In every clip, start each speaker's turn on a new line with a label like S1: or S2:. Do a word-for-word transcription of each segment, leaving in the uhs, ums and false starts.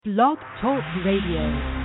S1: Blog Talk Radio.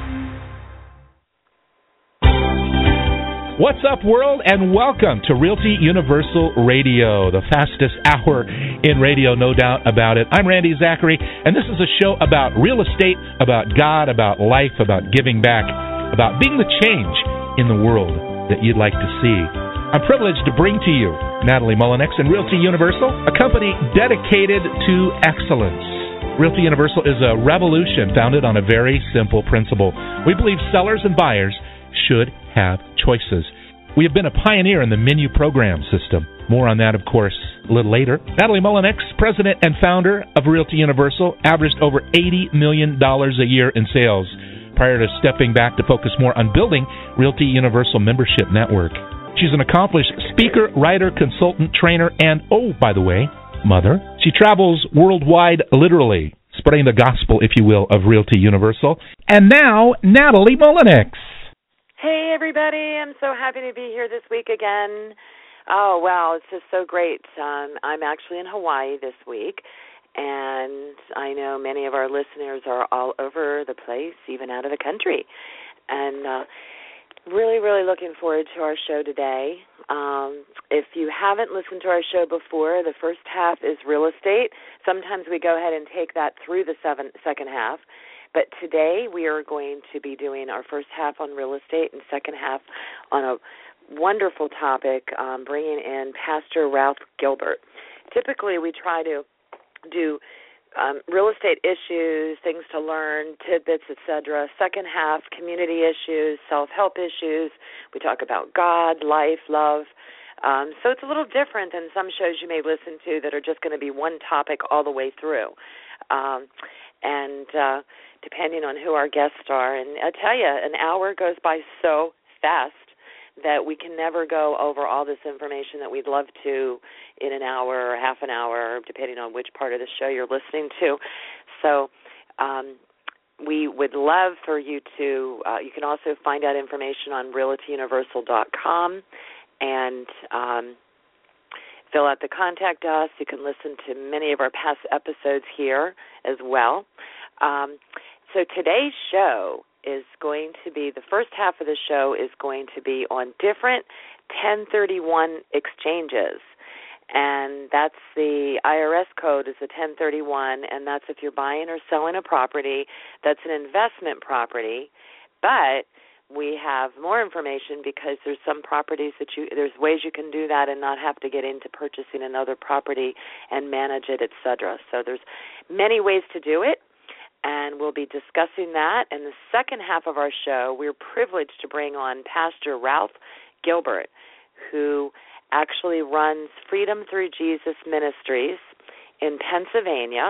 S2: What's up, world, and welcome to Realty Universal Radio, the fastest hour in radio, no doubt about it. I'm Randy Zachary, and this is a show about real estate, about God, about life, about giving back, about being the change in the world that you'd like to see. I'm privileged to bring to you Natalie Mullinex and Realty Universal, a company dedicated to excellence. Realty Universal is a revolution founded on a very simple principle. We believe sellers and buyers should have choices. We have been a pioneer in the menu program system. More on that, of course, a little later. Natalie Mullinex, president and founder of Realty Universal, averaged over eighty million dollars a year in sales prior to stepping back to focus more on building Realty Universal membership network. She's an accomplished speaker, writer, consultant, trainer, and, oh, by the way, mother. She travels worldwide, literally, spreading the gospel, if you will, of Realty Universal. And now, Natalie Mullinex.
S3: Hey, everybody. I'm so happy to be here this week again. Oh, wow, it's just so great. Um, I'm actually in Hawaii this week, and I know many of our listeners are all over the place, even out of the country. And uh, really, really looking forward to our show today. Um, if you haven't listened to our show before, the first half is real estate. Sometimes we go ahead and take that through the seven, second half. But today we are going to be doing our first half on real estate and second half on a wonderful topic, um, bringing in Pastor Ralph Gilbert. Typically we try to do um, real estate issues, things to learn, tidbits, et cetera. Second half, community issues, self-help issues. We talk about God, life, love. Um, so it's a little different than some shows you may listen to that are just going to be one topic all the way through. Um, and uh, depending on who our guests are. And I tell you, an hour goes by so fast that we can never go over all this information that we'd love to in an hour or half an hour, depending on which part of the show you're listening to. So um, we would love for you to, uh, you can also find out information on realty universal dot com and um, fill out the contact us. You can listen to many of our past episodes here as well. Um, so today's show is going to be, the first half of the show is going to be on different ten thirty-one exchanges. And that's the I R S code is a ten thirty-one, and that's if you're buying or selling a property that's an investment property. But we have more information because there's some properties that you, there's ways you can do that and not have to get into purchasing another property and manage it, et cetera. So there's many ways to do it, and we'll be discussing that. In the second half of our show, we're privileged to bring on Pastor Ralph Gilbert, who actually runs Freedom Through Jesus Ministries in Pennsylvania.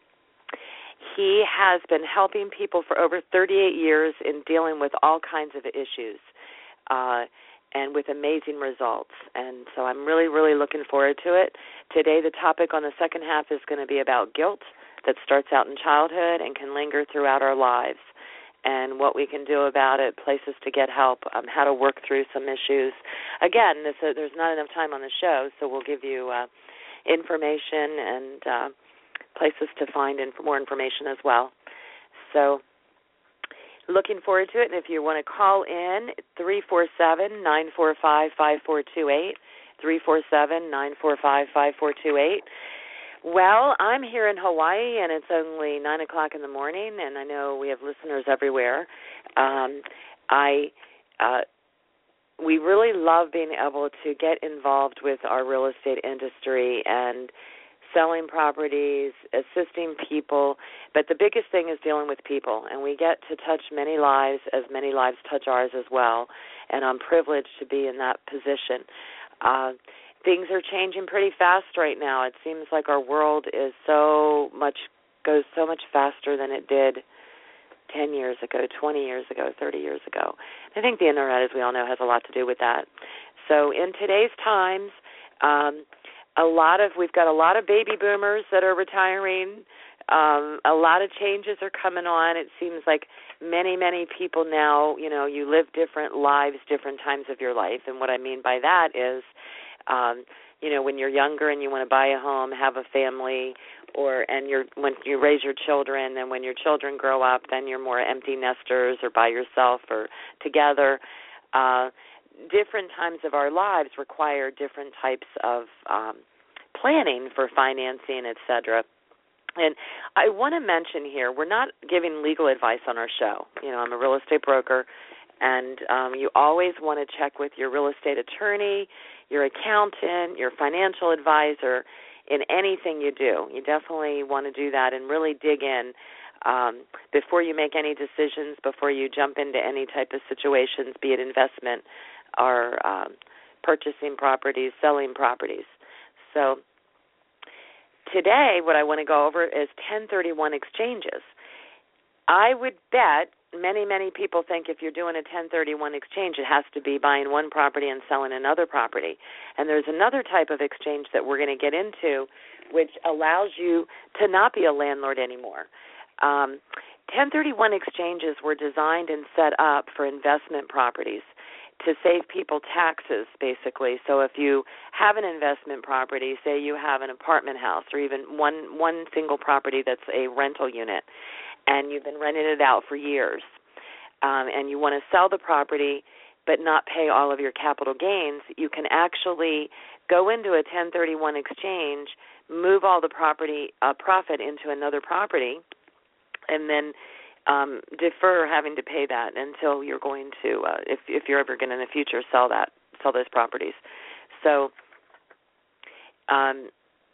S3: He has been helping people for over thirty-eight years in dealing with all kinds of issues uh, and with amazing results. And so I'm really, really looking forward to it. Today the topic on the second half is going to be about guilt that starts out in childhood and can linger throughout our lives, and what we can do about it, places to get help, um, how to work through some issues. Again, this, uh, there's not enough time on the show, so we'll give you uh, information and uh, places to find inf- more information as well. So looking forward to it, and if you want to call in, three four seven, nine four five, five four two eight, three four seven, nine four five, five four two eight. Well, I'm here in Hawaii, and it's only nine o'clock in the morning, and I know we have listeners everywhere. Um, I uh, we really love being able to get involved with our real estate industry and selling properties, assisting people, but the biggest thing is dealing with people, and we get to touch many lives as many lives touch ours as well, and I'm privileged to be in that position. Uh, things are changing pretty fast right now. It seems like our world is so much, goes so much faster than it did ten years ago, twenty years ago, thirty years ago. I think the internet, as we all know, has a lot to do with that. So in today's times, um, a lot of we've got a lot of baby boomers that are retiring. Um, a lot of changes are coming on. It seems like many, many people now, you know, you live different lives, different times of your life. And what I mean by that is, um, you know, when you're younger and you want to buy a home, have a family, or and you're when you raise your children, and when your children grow up, then you're more empty nesters or by yourself or together. Uh, different times of our lives require different types of um, planning for financing, et cetera. And I want to mention here, we're not giving legal advice on our show. You know, I'm a real estate broker, and um, you always want to check with your real estate attorney, your accountant, your financial advisor in anything you do. You definitely want to do that and really dig in um, before you make any decisions, before you jump into any type of situations, be it investment or um, purchasing properties, selling properties. So today what I want to go over is ten thirty-one exchanges. I would bet many, many people think if you're doing a ten thirty-one exchange, it has to be buying one property and selling another property. And there's another type of exchange that we're going to get into which allows you to not be a landlord anymore. Um, ten thirty-one exchanges were designed and set up for investment properties to save people taxes, basically. So if you have an investment property, say you have an apartment house or even one, one single property that's a rental unit, and you've been renting it out for years, um, and you want to sell the property but not pay all of your capital gains, you can actually go into a ten thirty-one exchange, move all the property uh, profit into another property, and then um, defer having to pay that until you're going to, uh, if if you're ever going to in the future sell that, sell those properties. So um,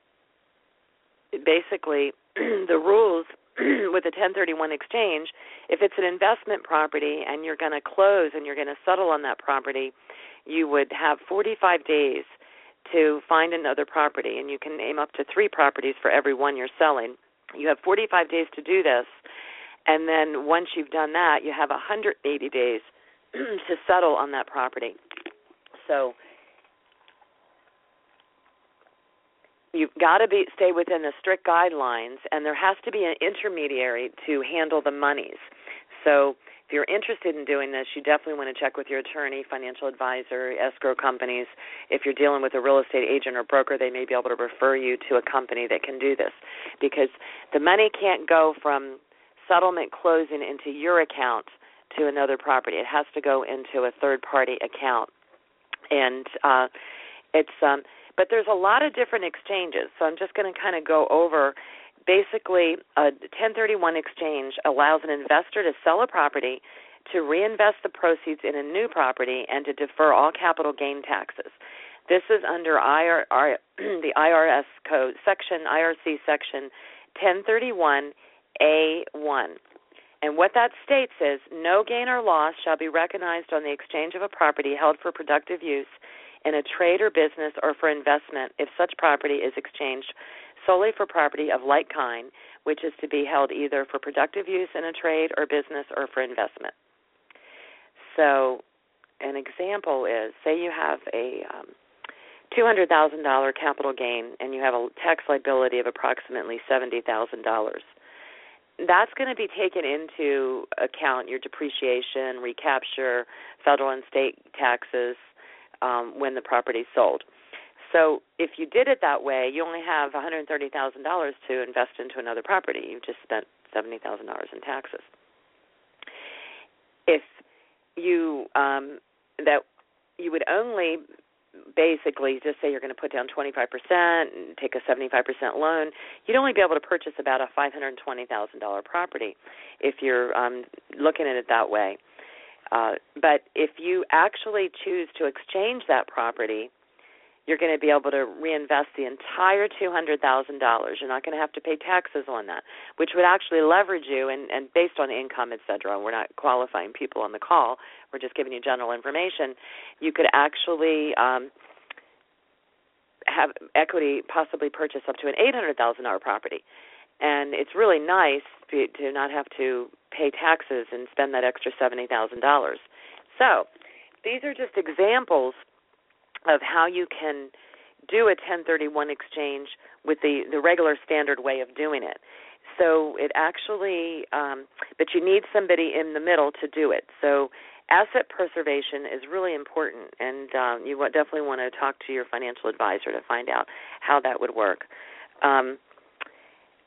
S3: basically, the rules with a ten thirty-one exchange, if it's an investment property and you're going to close and you're going to settle on that property, you would have forty-five days to find another property, and you can name up to three properties for every one you're selling. You have forty-five days to do this, and then once you've done that, you have one hundred eighty days to settle on that property. So you've got to be stay within the strict guidelines, and there has to be an intermediary to handle the monies. So if you're interested in doing this, you definitely want to check with your attorney, financial advisor, escrow companies. If you're dealing with a real estate agent or broker, they may be able to refer you to a company that can do this, because the money can't go from settlement closing into your account to another property. It has to go into a third-party account. And uh, it's um, but there's a lot of different exchanges, so I'm just going to kind of go over. Basically, a ten thirty-one exchange allows an investor to sell a property, to reinvest the proceeds in a new property, and to defer all capital gain taxes. This is under I R, R, the I R S code, section I R C section ten thirty-one A one. And what that states is, no gain or loss shall be recognized on the exchange of a property held for productive use in a trade or business or for investment if such property is exchanged solely for property of like kind, which is to be held either for productive use in a trade or business or for investment. So an example is, say you have a um, two hundred thousand dollars capital gain and you have a tax liability of approximately seventy thousand dollars. That's going to be taken into account, your depreciation, recapture, federal and state taxes um, when the property is sold. So if you did it that way, you only have one hundred thirty thousand dollars to invest into another property. You've just spent seventy thousand dollars in taxes. If you um, that you would only basically just say you're going to put down twenty-five percent and take a seventy-five percent loan, you'd only be able to purchase about a five hundred twenty thousand dollars property if you're um, looking at it that way. Uh, but if you actually choose to exchange that property, you're going to be able to reinvest the entire two hundred thousand dollars. You're not going to have to pay taxes on that, which would actually leverage you, and, and based on income, et cetera. We're not qualifying people on the call. We're just giving you general information. You could actually um, have equity possibly purchase up to an eight hundred thousand dollars property. And it's really nice to, to not have to pay taxes and spend that extra seventy thousand dollars. So these are just examples of how you can do a ten thirty-one exchange with the, the regular standard way of doing it. So it actually, um, but you need somebody in the middle to do it. So asset preservation is really important, and um, you definitely want to talk to your financial advisor to find out how that would work. Um,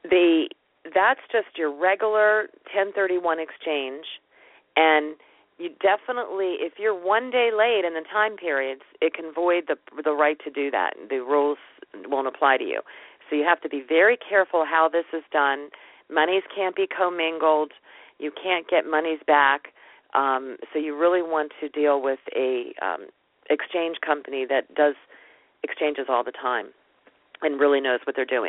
S3: the that's just your regular ten thirty-one exchange, and you definitely, if you're one day late in the time periods, it can void the the right to do that. The rules won't apply to you. So you have to be very careful how this is done. Monies can't be commingled. You can't get monies back. Um, so you really want to deal with a um, exchange company that does exchanges all the time and really knows what they're doing.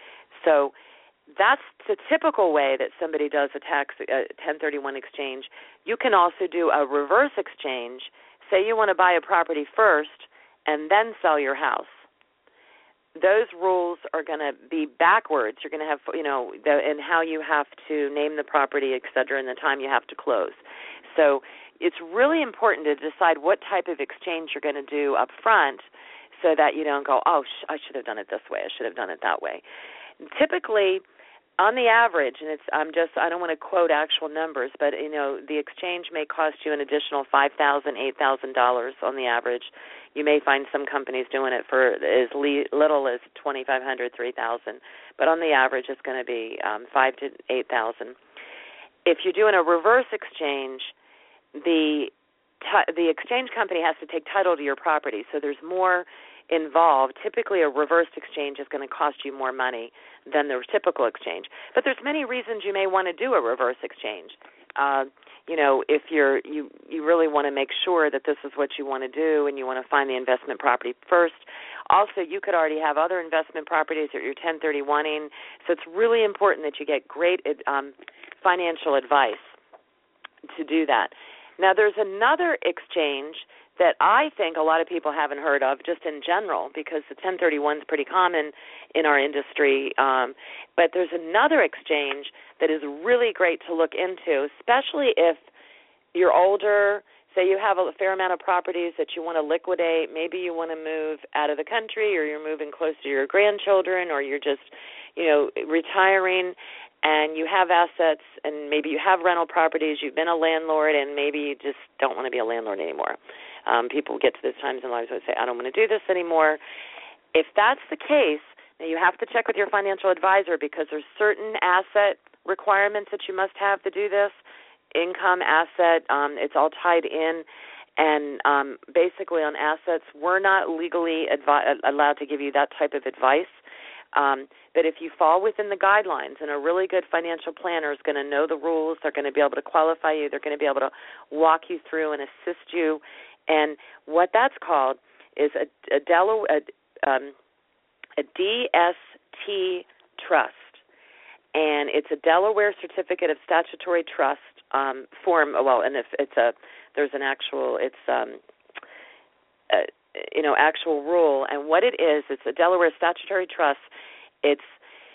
S3: So that's the typical way that somebody does a tax uh, ten thirty-one exchange. You can also do a reverse exchange. Say you want to buy a property first and then sell your house. Those rules are going to be backwards. You're going to have, you know, the, and how you have to name the property, et cetera, and the time you have to close. So it's really important to decide what type of exchange you're going to do up front so that you don't go, oh, sh- I should have done it this way. I should have done it that way. Typically, on the average, and it's I'm just I don't want to quote actual numbers, but you know the exchange may cost you an additional five thousand, eight thousand dollars on the average. You may find some companies doing it for as little as twenty five hundred, three thousand, but on the average, it's going to be um, five to eight thousand. If you're doing a reverse exchange, the t- the exchange company has to take title to your property, so there's more involved. Typically, a reversed exchange is going to cost you more money than the typical exchange. But there's many reasons you may want to do a reverse exchange. Uh, you know, if you're you you really want to make sure that this is what you want to do, and you want to find the investment property first. Also, you could already have other investment properties that you're ten thirty-one-ing. So it's really important that you get great um, financial advice to do that. Now, there's another exchange that I think a lot of people haven't heard of just in general, because the ten thirty-one is pretty common in our industry. Um, but there's another exchange that is really great to look into, especially if you're older. Say you have a fair amount of properties that you want to liquidate. Maybe you want to move out of the country, or you're moving close to your grandchildren, or you're just, you know, retiring, and you have assets, and maybe you have rental properties. You've been a landlord, and maybe you just don't want to be a landlord anymore. Um, people get to those times in lives where they say, I don't want to do this anymore. If that's the case, now you have to check with your financial advisor, because there's certain asset requirements that you must have to do this. Income, asset, um, it's all tied in. And um, basically on assets, we're not legally advi- allowed to give you that type of advice. Um, but if you fall within the guidelines, and a really good financial planner is going to know the rules, they're going to be able to qualify you, they're going to be able to walk you through and assist you. And what that's called is a, a, Delo- a, um, a D S T trust, and it's a Delaware Certificate of Statutory Trust um, form. Well, and if it's a there's an actual it's um, a, you know actual rule, and what it is, it's a Delaware Statutory Trust. It's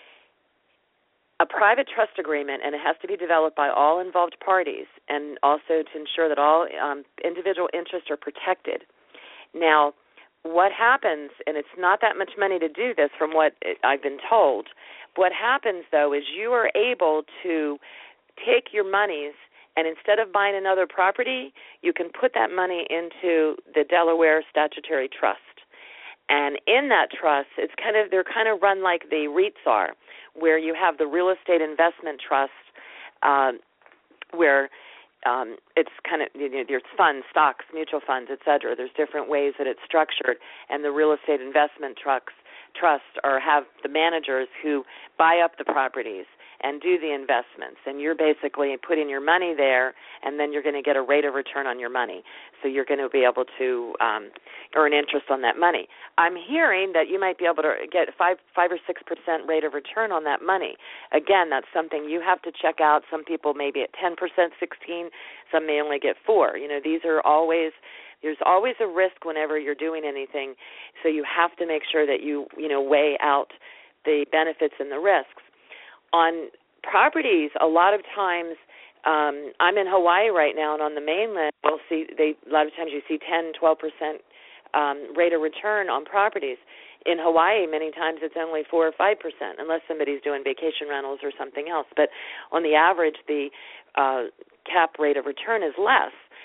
S3: a private trust agreement, and it has to be developed by all involved parties, and also to ensure that all um, individual interests are protected. Now, what happens, and it's not that much money to do this from what I've been told, what happens, though, is you are able to take your monies, and instead of buying another property, you can put that money into the Delaware Statutory Trust. And in that trust, it's kind of they're kind of run like the REITs are, where you have the real estate investment trust, um, where um, it's kind of you know, there's funds, stocks, mutual funds, et cetera. There's different ways that it's structured, and the real estate investment trusts trust or have the managers who buy up the properties and do the investments, and you're basically putting your money there, and then you're going to get a rate of return on your money. So you're going to be able to um, earn interest on that money. I'm hearing that you might be able to get five, five or six percent rate of return on that money. Again, that's something you have to check out. Some people may be at ten percent, sixteen. Some may only get four. You know, these are always. There's always a risk whenever you're doing anything, so you have to make sure that you you know weigh out the benefits and the risks. On properties, a lot of times, um, I'm in Hawaii right now, and on the mainland, you'll see they a lot of times you see ten, twelve percent um, rate of return on properties. In Hawaii, many times it's only four or five percent, unless somebody's doing vacation rentals or something else. But on the average, the uh, cap rate of return is less.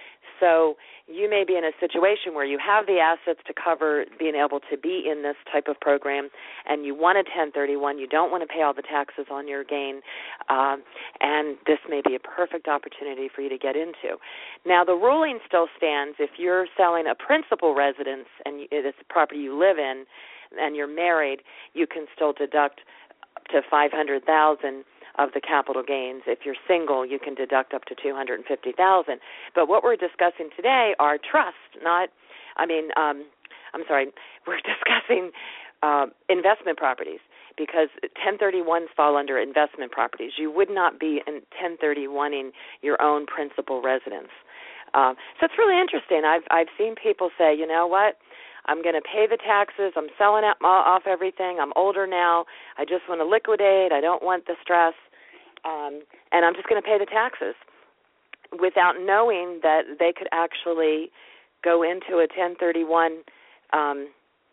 S3: So you may be in a situation where you have the assets to cover being able to be in this type of program, and you want a ten thirty-one. You don't want to pay all the taxes on your gain, um, and this may be a perfect opportunity for you to get into. Now, the ruling still stands if you're selling a principal residence and it's a property you live in and you're married, you can still deduct up to five hundred thousand dollars of the capital gains. If you're single, you can deduct up to two hundred fifty thousand dollars. But what we're discussing today are trusts, not, I mean, um, I'm sorry, we're discussing uh, investment properties, because ten thirty-ones fall under investment properties. You would not be in ten thirty-one-ing your own principal residence. Um, so it's really interesting. I've I've seen people say, you know what, I'm going to pay the taxes. I'm selling out, off everything. I'm older now. I just want to liquidate. I don't want the stress. Um, and I'm just going to pay the taxes without knowing that they could actually go into a ten thirty-one um,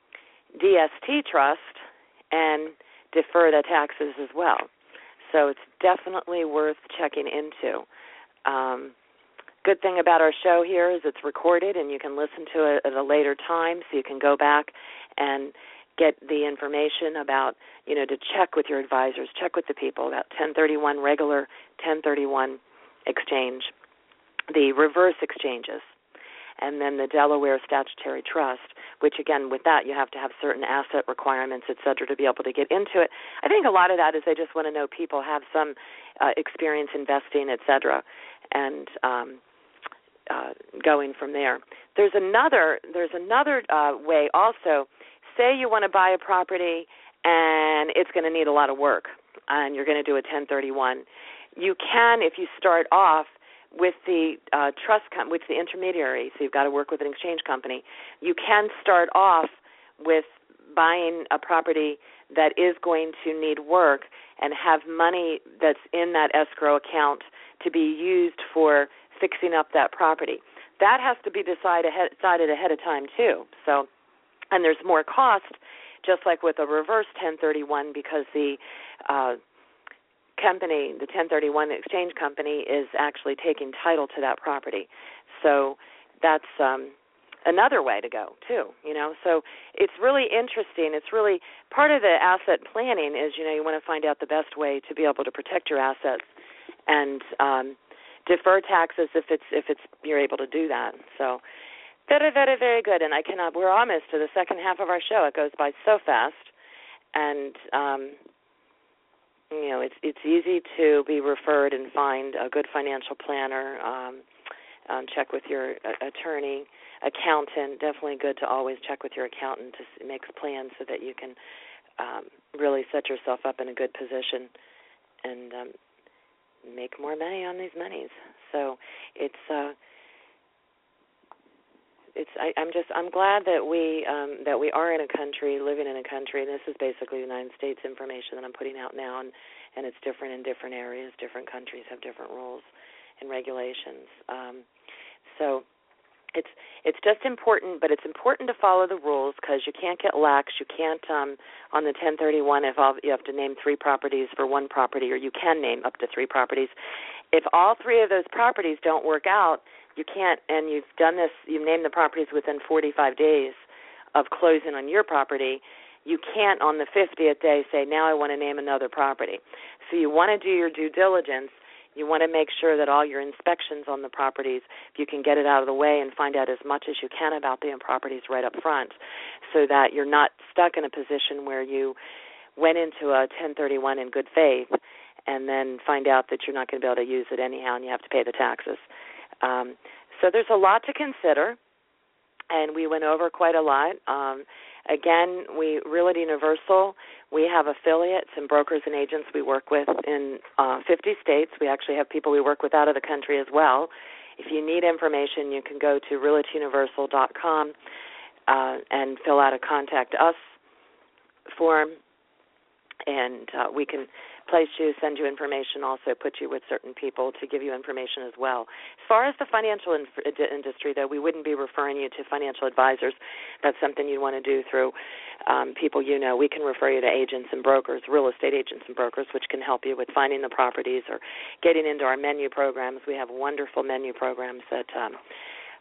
S3: D S T trust and defer the taxes as well. So it's definitely worth checking into. Um, good thing about our show here is it's recorded, and you can listen to it at a later time, so you can go back and get the information about, you know, to check with your advisors, check with the people about ten thirty-one regular, ten thirty-one exchange, the reverse exchanges, and then the Delaware Statutory Trust, which, again, with that, you have to have certain asset requirements, et cetera, to be able to get into it. I think a lot of that is they just want to know people have some uh, experience investing, et cetera, and um, uh, going from there. There's another, there's another uh, way also. Say you want to buy a property and it's going to need a lot of work and you're going to do a ten thirty-one. You can, if you start off with the uh, trust, com- with the intermediary, so you've got to work with an exchange company, you can start off with buying a property that is going to need work and have money that's in that escrow account to be used for fixing up that property. That has to be decided ahead, decided ahead of time too. So, and there's more cost, just like with a reverse ten thirty-one, because the uh, company, the ten thirty-one exchange company, is actually taking title to that property. So that's um, another way to go too. You know, so it's really interesting. It's really part of the asset planning is, you know, you want to find out the best way to be able to protect your assets and um, defer taxes if it's if it's you're able to do that. So. Very, very, very good, and I cannot. We're almost to the second half of our show. It goes by so fast, and um, you know it's it's easy to be referred and find a good financial planner. Um, um, check with your uh, attorney, accountant. Definitely good to always check with your accountant to make plans so that you can um, really set yourself up in a good position and um, make more money on these monies. So it's. Uh, It's. I, I'm just. I'm glad that we um, that we are in a country, living in a country, and this is basically the United States information that I'm putting out now, and, and it's different in different areas. Different countries have different rules and regulations. Um, so it's it's just important, but it's important to follow the rules because you can't get lax. You can't um, on the ten thirty-one if all, you have to name three properties for one property, or you can name up to three properties. If all three of those properties don't work out, you can't, and you've done this, you've named the properties within forty-five days of closing on your property, you can't on the fiftieth day say, now I want to name another property. So you want to do your due diligence. You want to make sure that all your inspections on the properties, if you can get it out of the way and find out as much as you can about the properties right up front so that you're not stuck in a position where you went into a ten thirty-one in good faith and then find out that you're not going to be able to use it anyhow and you have to pay the taxes. Um, so there's a lot to consider, and we went over quite a lot. Um, again, we Realty Universal, we have affiliates and brokers and agents we work with in uh, fifty states. We actually have people we work with out of the country as well. If you need information, you can go to realty universal dot com uh, and fill out a Contact Us form, and uh, we can place you, send you information, also put you with certain people to give you information as well. As far as the financial inf- industry, though, we wouldn't be referring you to financial advisors. That's something you'd want to do through um, people you know. We can refer you to agents and brokers, real estate agents and brokers, which can help you with finding the properties or getting into our menu programs. We have wonderful menu programs that um,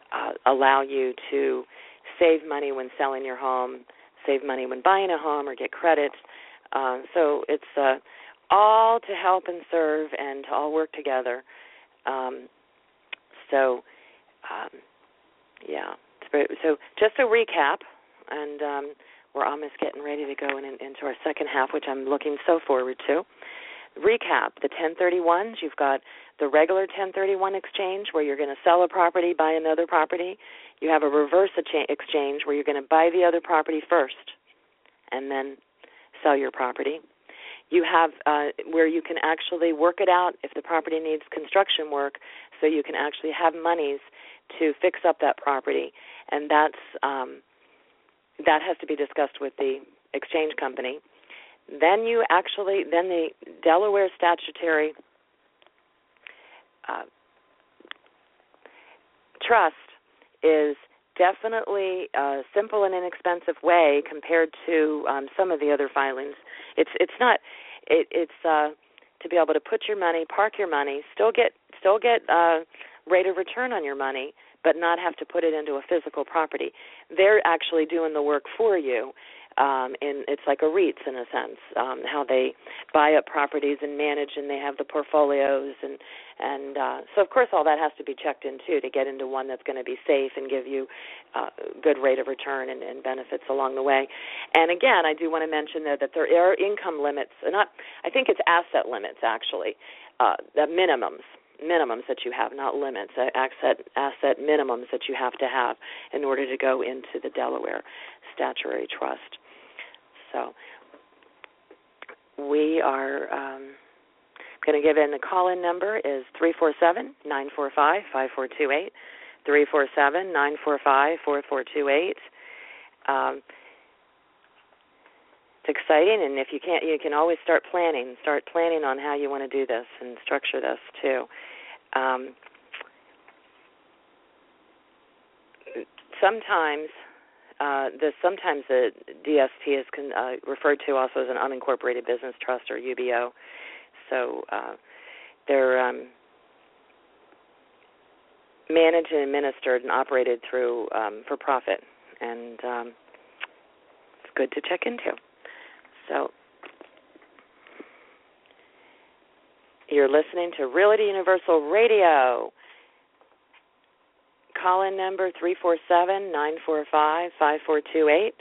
S3: uh, allow you to save money when selling your home, save money when buying a home, or get credit. Uh, so it's uh, all to help and serve and to all work together. Um, so, um, yeah. So just a recap, and um, we're almost getting ready to go in, into our second half, which I'm looking so forward to. Recap, the ten thirty-ones, you've got the regular ten thirty-one exchange where you're going to sell a property, buy another property. You have a reverse exchange where you're going to buy the other property first and then sell your property. You have uh, where you can actually work it out if the property needs construction work, so you can actually have monies to fix up that property, and that's um, that has to be discussed with the exchange company. Then you actually, then the Delaware statutory uh, trust is definitely a simple and inexpensive way compared to um, some of the other filings. It's it's not it, it's uh, to be able to put your money, park your money, still get still get uh, rate of return on your money, but not have to put it into a physical property. They're actually doing the work for you. Um, and it's like a REITs in a sense, um, how they buy up properties and manage, and they have the portfolios, and and uh, so of course all that has to be checked in too to get into one that's going to be safe and give you uh, good rate of return and, and benefits along the way. And again, I do want to mention there that there are income limits, not I think it's asset limits actually, uh, the minimums. minimums that you have, not limits, uh, asset asset minimums that you have to have in order to go into the Delaware statutory trust. So we are um, going to give in the call-in number is three four seven, nine four five, five four two eight, three four seven, nine four five, four four two eight. Um, it's exciting, and if you can't, you can always start planning. Start planning on how you want to do this and structure this too. Um, sometimes, uh, the sometimes the D S T is con, uh, referred to also as an unincorporated business trust or U B O. So uh, they're um, managed and administered and operated through um, for profit, and um, it's good to check into. So. You're listening to Realty Universal Radio. Call-in number three four seven, nine four five, five four two eight.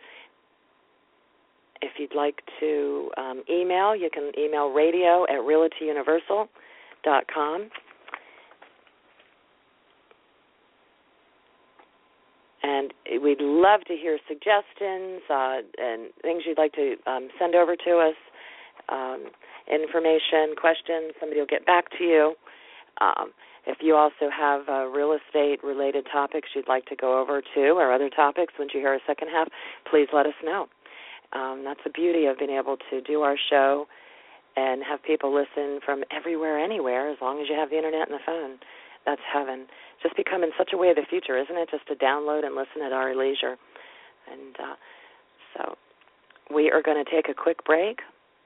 S3: If you'd like to um, email, you can email radio at realty universal dot com. And we'd love to hear suggestions uh, and things you'd like to um, send over to us. Um, information, questions, somebody will get back to you. Um, if you also have uh, real estate-related topics you'd like to go over too, or other topics, once you hear a second half, please let us know. Um, that's the beauty of being able to do our show and have people listen from everywhere, anywhere, as long as you have the internet and the phone. That's heaven. Just becoming such a way of the future, isn't it? Just to download and listen at our leisure. And uh, so we are going to take a quick break.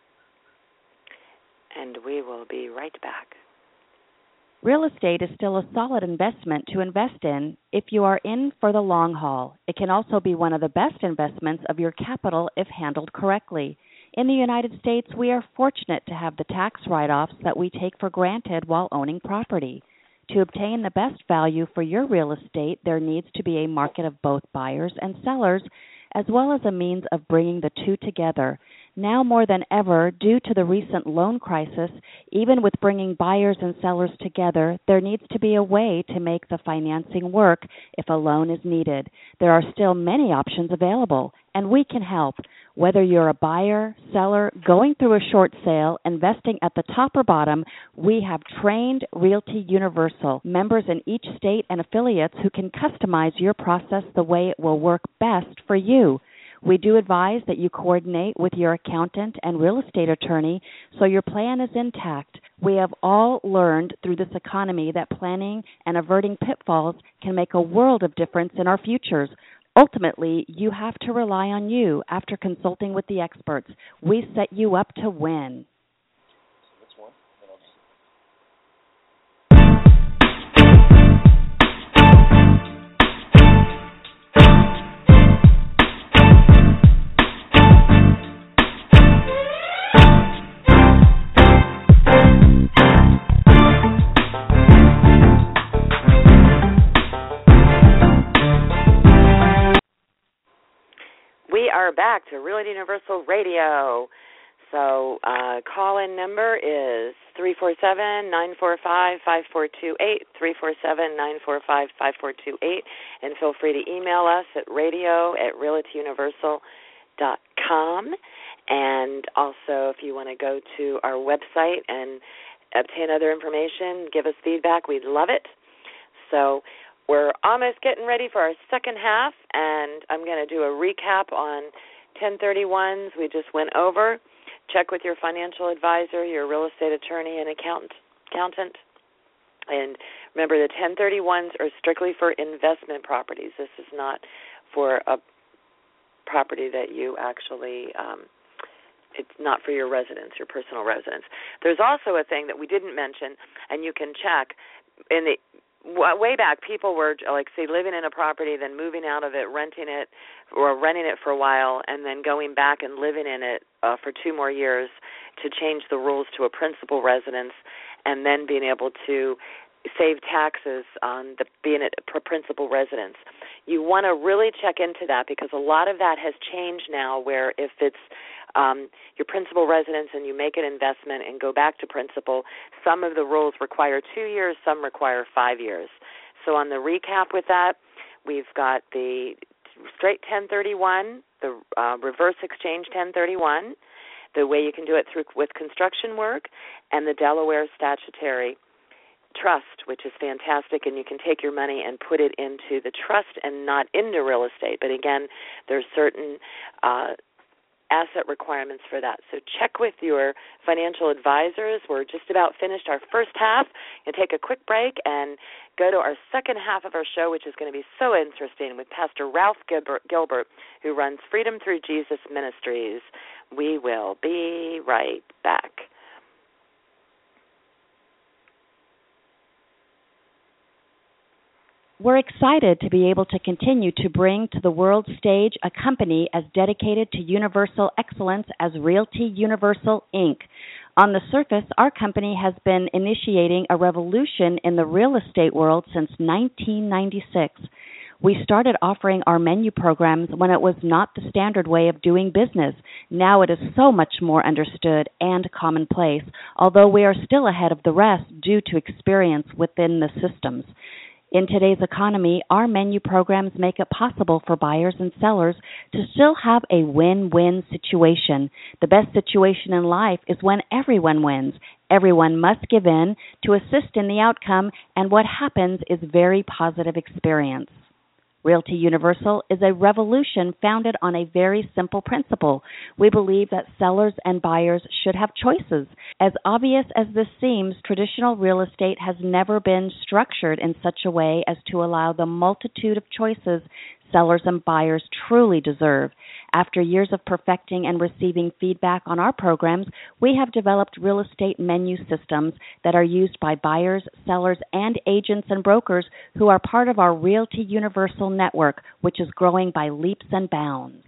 S3: And we will be right back.
S1: Real estate is still a solid investment to invest in if you are in for the long haul. It can also be one of the best investments of your capital if handled correctly. In the United States, we are fortunate to have the tax write-offs that we take for granted while owning property. To obtain the best value for your real estate, there needs to be a market of both buyers and sellers, as well as a means of bringing the two together. Now more than ever, due to the recent loan crisis, even with bringing buyers and sellers together, there needs to be a way to make the financing work if a loan is needed. There are still many options available, and we can help. Whether you're a buyer, seller, going through a short sale, investing at the top or bottom, we have trained Realty Universal members in each state and affiliates who can customize your process the way it will work best for you. We do advise that you coordinate with your accountant and real estate attorney so your plan is intact. We have all learned through this economy that planning and averting pitfalls can make a world of difference in our futures. Ultimately, you have to rely on you after consulting with the experts. We set you up to win.
S3: are back to Realty Universal Radio. So uh, call-in number is three four seven, nine four five, five four two eight, three four seven, nine four five, five four two eight, and feel free to email us at radio at realty universal dot com. And also, if you want to go to our website and obtain other information, give us feedback, we'd love it. So we're almost getting ready for our second half, and I'm going to do a recap on ten thirty-ones we just went over. Check with your financial advisor, your real estate attorney, and accountant. accountant. And remember, the ten thirty-ones are strictly for investment properties. This is not for a property that you actually, um, it's not for your residence, your personal residence. There's also a thing that we didn't mention, and you can check. In the way back, people were, like, say, living in a property, then moving out of it, renting it, or renting it for a while, and then going back and living in it uh, for two more years to change the rules to a principal residence, and then being able to save taxes on the being a principal residence. You want to really check into that, because a lot of that has changed now, where if it's um, your principal residence and you make an investment and go back to principal, some of the rules require two years, some require five years. So on the recap with that, we've got the straight ten thirty-one, the uh, reverse exchange ten thirty-one, the way you can do it through with construction work, and the Delaware statutory trust, which is fantastic, and you can take your money and put it into the trust and not into real estate. But again, there's certain uh, asset requirements for that. So check with your financial advisors. We're just about finished our first half. And take a quick break and go to our second half of our show, which is going to be so interesting, with Pastor Ralph Gilbert, Gilbert, who runs Freedom Through Jesus Ministries. We will be right back.
S1: We're excited to be able to continue to bring to the world stage a company as dedicated to universal excellence as Realty Universal, Incorporated. On the surface, our company has been initiating a revolution in the real estate world since nineteen ninety-six. We started offering our menu programs when it was not the standard way of doing business. Now it is so much more understood and commonplace, although we are still ahead of the rest due to experience within the systems. In today's economy, our menu programs make it possible for buyers and sellers to still have a win-win situation. The best situation in life is when everyone wins. Everyone must give in to assist in the outcome, and what happens is very positive experience. Realty Universal is a revolution founded on a very simple principle. We believe that sellers and buyers should have choices. As obvious as this seems, traditional real estate has never been structured in such a way as to allow the multitude of choices sellers and buyers truly deserve. After years of perfecting and receiving feedback on our programs, we have developed real estate menu systems that are used by buyers, sellers, and agents and brokers who are part of our Realty Universal network, which is growing by leaps and bounds.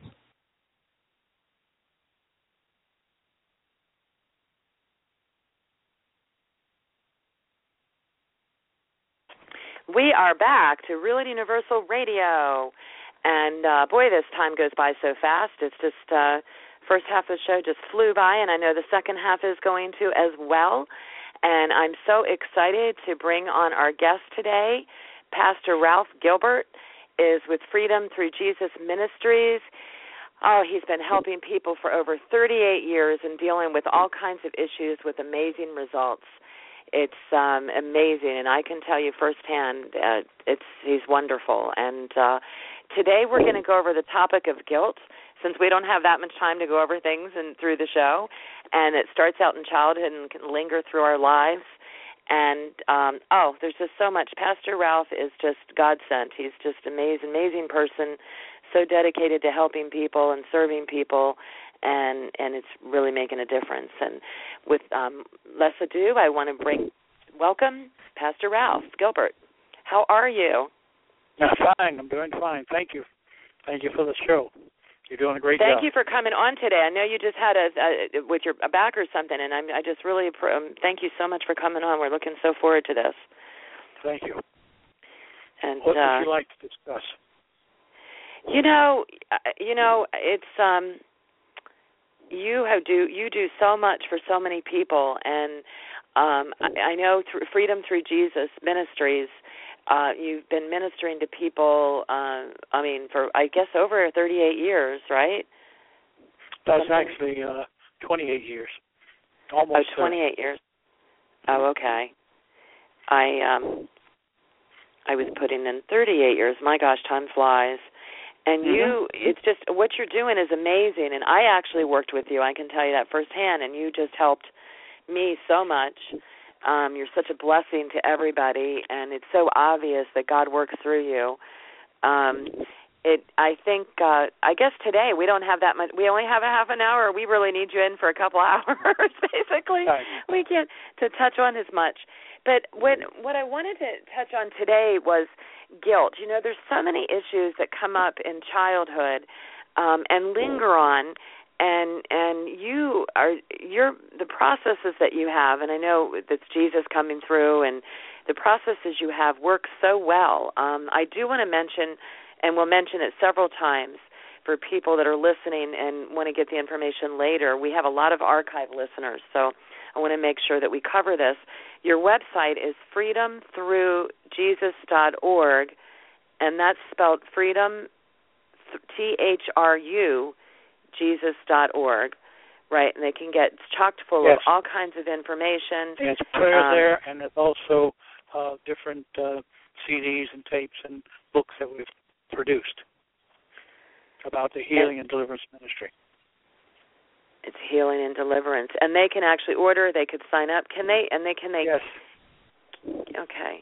S3: We are back to Realty Universal Radio. And, uh, boy, this time goes by so fast. It's just uh, first half of the show just flew by, and I know the second half is going to as well. And I'm so excited to bring on our guest today. Pastor Ralph Gilbert is with Freedom Through Jesus Ministries. Oh, he's been helping people for over thirty-eight years and dealing with all kinds of issues with amazing results. It's um, amazing, and I can tell you firsthand, uh, it's he's wonderful. And uh, today we're going to go over the topic of guilt, since we don't have that much time to go over things and through the show. And it starts out in childhood and can linger through our lives. And, um, oh, there's just so much. Pastor Ralph is just God-sent. He's just an amazing, amazing person, so dedicated to helping people and serving people. And, and it's really making a difference. And with um, less ado, I want to bring, welcome Pastor Ralph Gilbert. How are you?
S4: I'm fine. I'm doing fine. Thank you. Thank you for the show. You're doing a great
S3: Thank
S4: job.
S3: Thank you for coming on today. I know you just had a, a with your a back or something, and I'm, I just really um, thank you so much for coming on. We're looking so forward to this.
S4: Thank you.
S3: And
S4: what
S3: uh,
S4: would you like to discuss?
S3: You know, you know, it's um, you have do you do so much for so many people, and um, I, I know through Freedom Through Jesus Ministries, uh, you've been ministering to people. Uh, I mean, for I guess over thirty-eight years, right?
S4: That's Something. actually uh, twenty-eight years, almost.
S3: Oh, twenty-eight years. Oh, okay. I um, I was putting in thirty-eight years. My gosh, time flies. And mm-hmm. you, it's just, what you're doing is amazing. And I actually worked with you, I can tell you that firsthand, and you just helped me so much. Um, you're such a blessing to everybody, and it's so obvious that God works through you. Um, it, I think, uh, I guess today we don't have that much, we only have a half an hour. We really need you in for a couple hours, basically.
S4: Right.
S3: We can't to touch on as much. But what, what I wanted to touch on today was guilt. You know, there's so many issues that come up in childhood um, and linger on, and and you are you're the processes that you have, and I know that's Jesus coming through, and the processes you have work so well. Um, I do want to mention, and we'll mention it several times for people that are listening and want to get the information later. We have a lot of archive listeners, so I want to make sure that we cover this. Your website is freedom through jesus dot org, and that's spelled freedom, T H R U, jesus dot org, right? And they can get chocked full
S4: yes.
S3: of all kinds of information.
S4: There's prayer
S3: um,
S4: there, and there's also uh, different uh, C Ds and tapes and books that we've produced about the healing and, and deliverance ministry.
S3: It's healing and deliverance, and they can actually order. They could sign up. Can they? And they can they?
S4: Yes.
S3: Okay.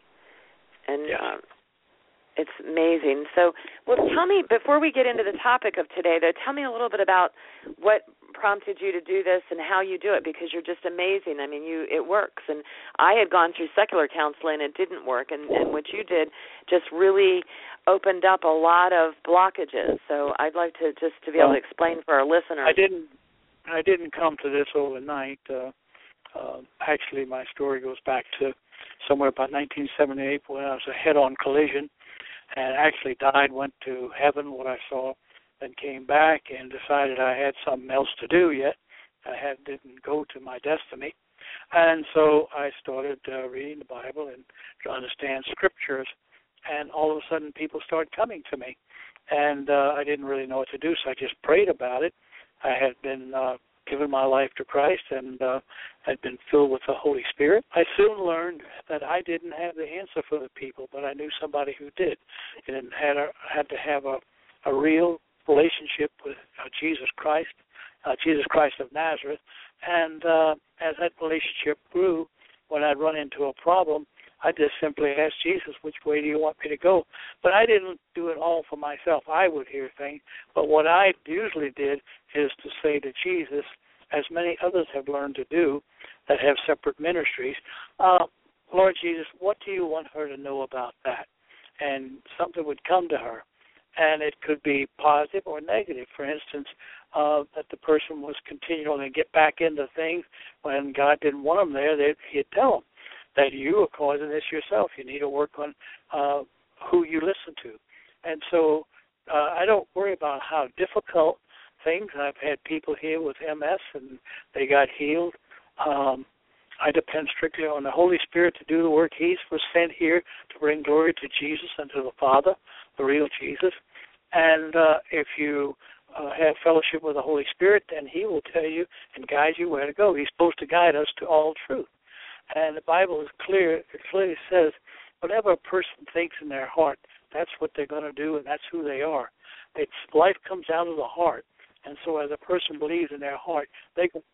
S3: And
S4: yes.
S3: um, it's amazing. So, well, tell me before we get into the topic of today, though. Tell me a little bit about what prompted you to do this and how you do it, because you're just amazing. I mean, you it works. And I had gone through secular counseling; it didn't work. And, and what you did just really opened up a lot of blockages. So, I'd like to just to be
S4: well,
S3: able to explain for our listeners.
S4: I didn't. I didn't come to this overnight. Uh, uh, actually, my story goes back to somewhere about nineteen seventy-eight when I was a head-on collision and actually died, went to heaven, what I saw, then came back and decided I had something else to do yet. I had, didn't go to my destiny. And so I started uh, reading the Bible and to understand scriptures, and all of a sudden people started coming to me. And uh, I didn't really know what to do, so I just prayed about it. I had been uh, given my life to Christ and uh, had been filled with the Holy Spirit. I soon learned that I didn't have the answer for the people, but I knew somebody who did, and had a, had to have a, a real relationship with uh, Jesus Christ, uh, Jesus Christ of Nazareth. And uh, as that relationship grew, when I'd run into a problem, I just simply asked Jesus, which way do you want me to go? But I didn't do it all for myself. I would hear things. But what I usually did is to say to Jesus, as many others have learned to do that have separate ministries, uh, Lord Jesus, what do you want her to know about that? And something would come to her. And it could be positive or negative. For instance, uh, that the person was continuing to get back into things when God didn't want them there, he'd tell them that you are causing this yourself. You need to work on uh, who you listen to. And so uh, I don't worry about how difficult things. I've had people here with M S, and they got healed. Um, I depend strictly on the Holy Spirit to do the work. He's was sent here to bring glory to Jesus and to the Father, the real Jesus. And uh, if you uh, have fellowship with the Holy Spirit, then he will tell you and guide you where to go. He's supposed to guide us to all truth. And the Bible is clear. It clearly says whatever a person thinks in their heart, that's what they're going to do, and that's who they are. It's life comes out of the heart. And so as a person believes in their heart, they can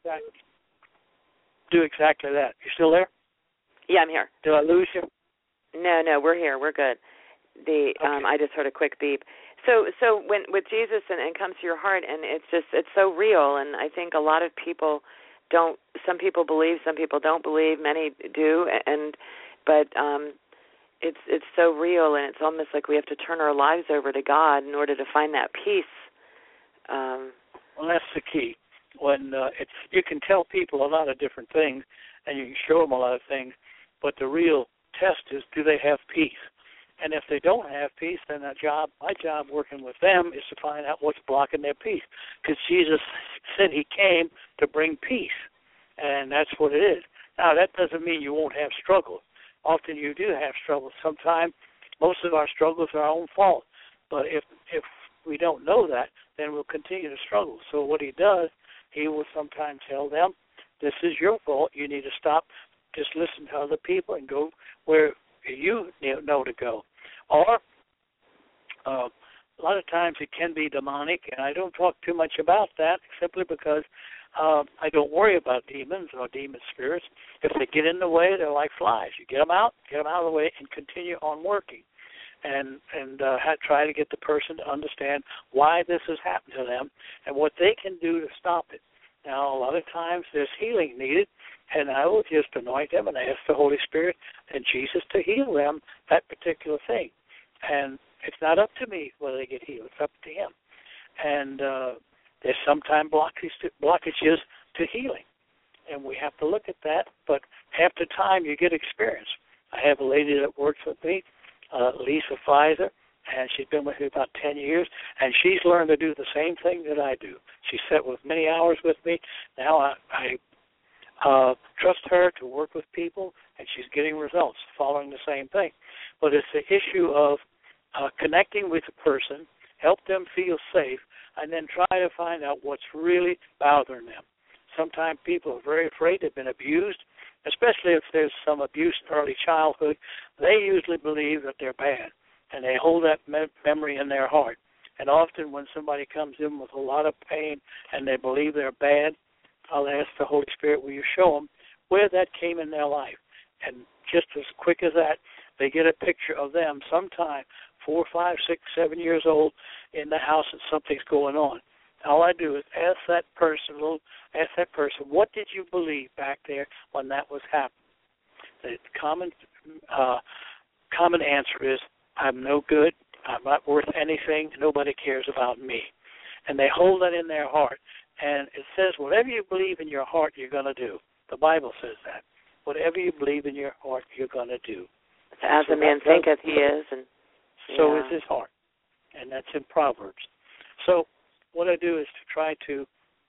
S4: do exactly that. You still there?
S3: Yeah, I'm here.
S4: Did I lose you?
S3: No, no, we're here. We're good. The
S4: okay.
S3: um, I just heard a quick beep. So, so when with Jesus and it comes to your heart, and it's just it's so real. And I think a lot of people don't. Some people believe, some people don't believe. Many do, and but um, it's it's so real, and it's almost like we have to turn our lives over to God in order to find that peace. Um,
S4: well, that's the key. When uh, it's you can tell people a lot of different things, and you can show them a lot of things, but the real test is, do they have peace? And if they don't have peace, then a job, my job working with them is to find out what's blocking their peace. Because Jesus said he came to bring peace, and that's what it is. Now, that doesn't mean you won't have struggles. Often you do have struggles. Sometimes most of our struggles are our own fault. But if if we don't know that, then we'll continue to struggle. So what he does, he will sometimes tell them, this is your fault. You need to stop. Just listen to other people and go where you know to go. Or uh, a lot of times it can be demonic, and I don't talk too much about that simply because uh, I don't worry about demons or demon spirits. If they get in the way, they're like flies. You get them out, get them out of the way, and continue on working. And and uh, try to get the person to understand why this has happened to them and what they can do to stop it. Now, a lot of times there's healing needed, and I will just anoint them and ask the Holy Spirit and Jesus to heal them that particular thing. And it's not up to me whether they get healed. It's up to him. And uh, there's sometimes blockages to, blockages to healing, and we have to look at that. But after time, you get experience. I have a lady that works with me, uh, Lisa Pfizer, and she's been with me about ten years, and she's learned to do the same thing that I do. She sat with many hours with me. Now I, I uh, trust her to work with people, and she's getting results following the same thing. But it's the issue of uh, connecting with a person, help them feel safe, and then try to find out what's really bothering them. Sometimes people are very afraid they've been abused, especially if there's some abuse in early childhood. They usually believe that they're bad, and they hold that me- memory in their heart. And often when somebody comes in with a lot of pain and they believe they're bad, I'll ask the Holy Spirit, will you show them where that came in their life? And just as quick as that, they get a picture of them sometime four, five, six, seven years old in the house and something's going on. All I do is ask that person, ask that person, what did you believe back there when that was happening? The common, uh, common answer is, I'm no good, I'm not worth anything, nobody cares about me. And they hold that in their heart. And it says, whatever you believe in your heart, you're going to do. The Bible says that. Whatever you believe in your heart, you're going to do.
S3: As so a man thinketh, he is. And
S4: so
S3: yeah.
S4: is his heart. And that's in Proverbs. So what I do is to try to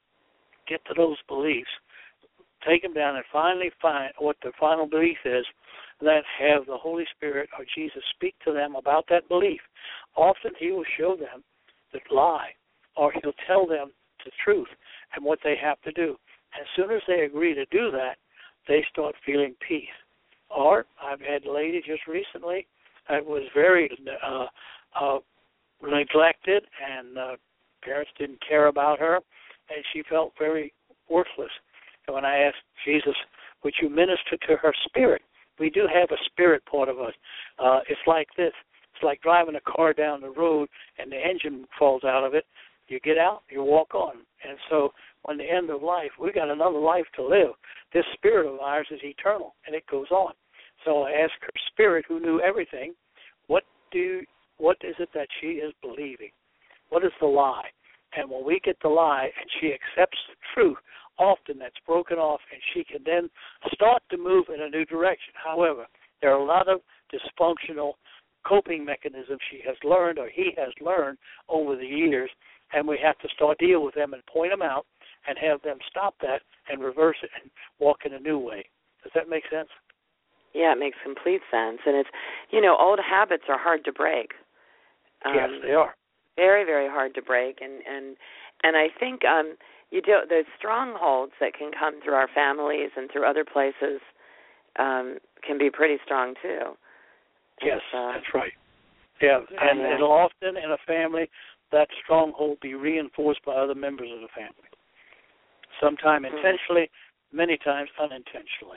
S4: get to those beliefs, take them down, and finally find what the final belief is, then have the Holy Spirit or Jesus speak to them about that belief. Often he will show them the lie, or he'll tell them the truth and what they have to do. As soon as they agree to do that, they start feeling peace. Or I've had a lady just recently that was very uh, uh, neglected, and uh, parents didn't care about her, and she felt very worthless. And when I asked Jesus, would you minister to her spirit? We do have a spirit part of us. Uh, it's like this. It's like driving a car down the road and the engine falls out of it. You get out, you walk on. And so when the end of life, we got another life to live. This spirit of ours is eternal, and it goes on. So I asked her spirit, who knew everything, what do what is it that she is believing? What is the lie? And when we get the lie and she accepts the truth, often that's broken off, and she can then start to move in a new direction. However, there are a lot of dysfunctional coping mechanisms she has learned or he has learned over the years, and we have to start deal with them and point them out and have them stop that and reverse it and walk in a new way. Does that make sense?
S3: Yeah, it makes complete sense. And it's, you know, old habits are hard to break. Um,
S4: yes, they are.
S3: Very, very hard to break. And and, and I think um, you do, those strongholds that can come through our families and through other places um, can be pretty strong, too.
S4: Yes,
S3: uh,
S4: that's right. Yeah, and
S3: yeah.
S4: it'll often in a family, that stronghold be reinforced by other members of the family. Sometimes mm-hmm. intentionally, many times unintentionally.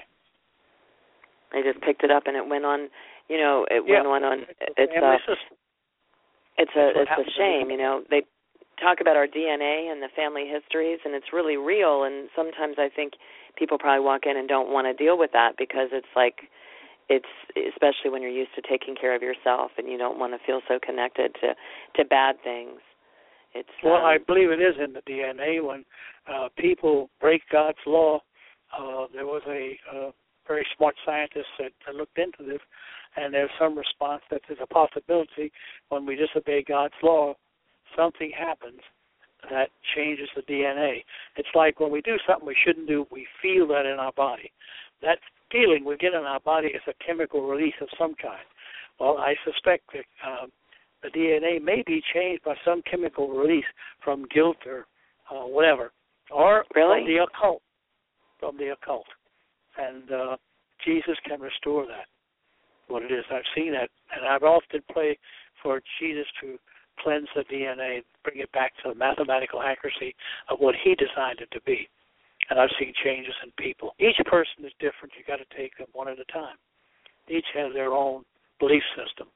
S3: They just picked it up and it went on, you know, it
S4: yeah.
S3: went on.
S4: It's
S3: it's
S4: a,
S3: a, it's a,
S4: it's
S3: a shame, you know. They talk about our D N A and the family histories, and it's really real. And sometimes I think people probably walk in and don't want to deal with that because it's like, it's especially when you're used to taking care of yourself and you don't want to feel so connected to, to bad things. It's
S4: well,
S3: um,
S4: I believe it is in the D N A. When uh, people break God's law, uh, there was a uh, very smart scientists that, that looked into this, and there's some response that there's a possibility when we disobey God's law, something happens that changes the D N A. It's like when we do something we shouldn't do, we feel that in our body. That feeling we get in our body is a chemical release of some kind. Well, I suspect that uh, the D N A may be changed by some chemical release from guilt or uh, whatever, or
S3: really?
S4: from the occult, from the occult. And uh, Jesus can restore that, what it is. I've seen that, and I've often prayed for Jesus to cleanse the D N A, bring it back to the mathematical accuracy of what he designed it to be. And I've seen changes in people. Each person is different. You've got to take them one at a time. Each has their own belief system.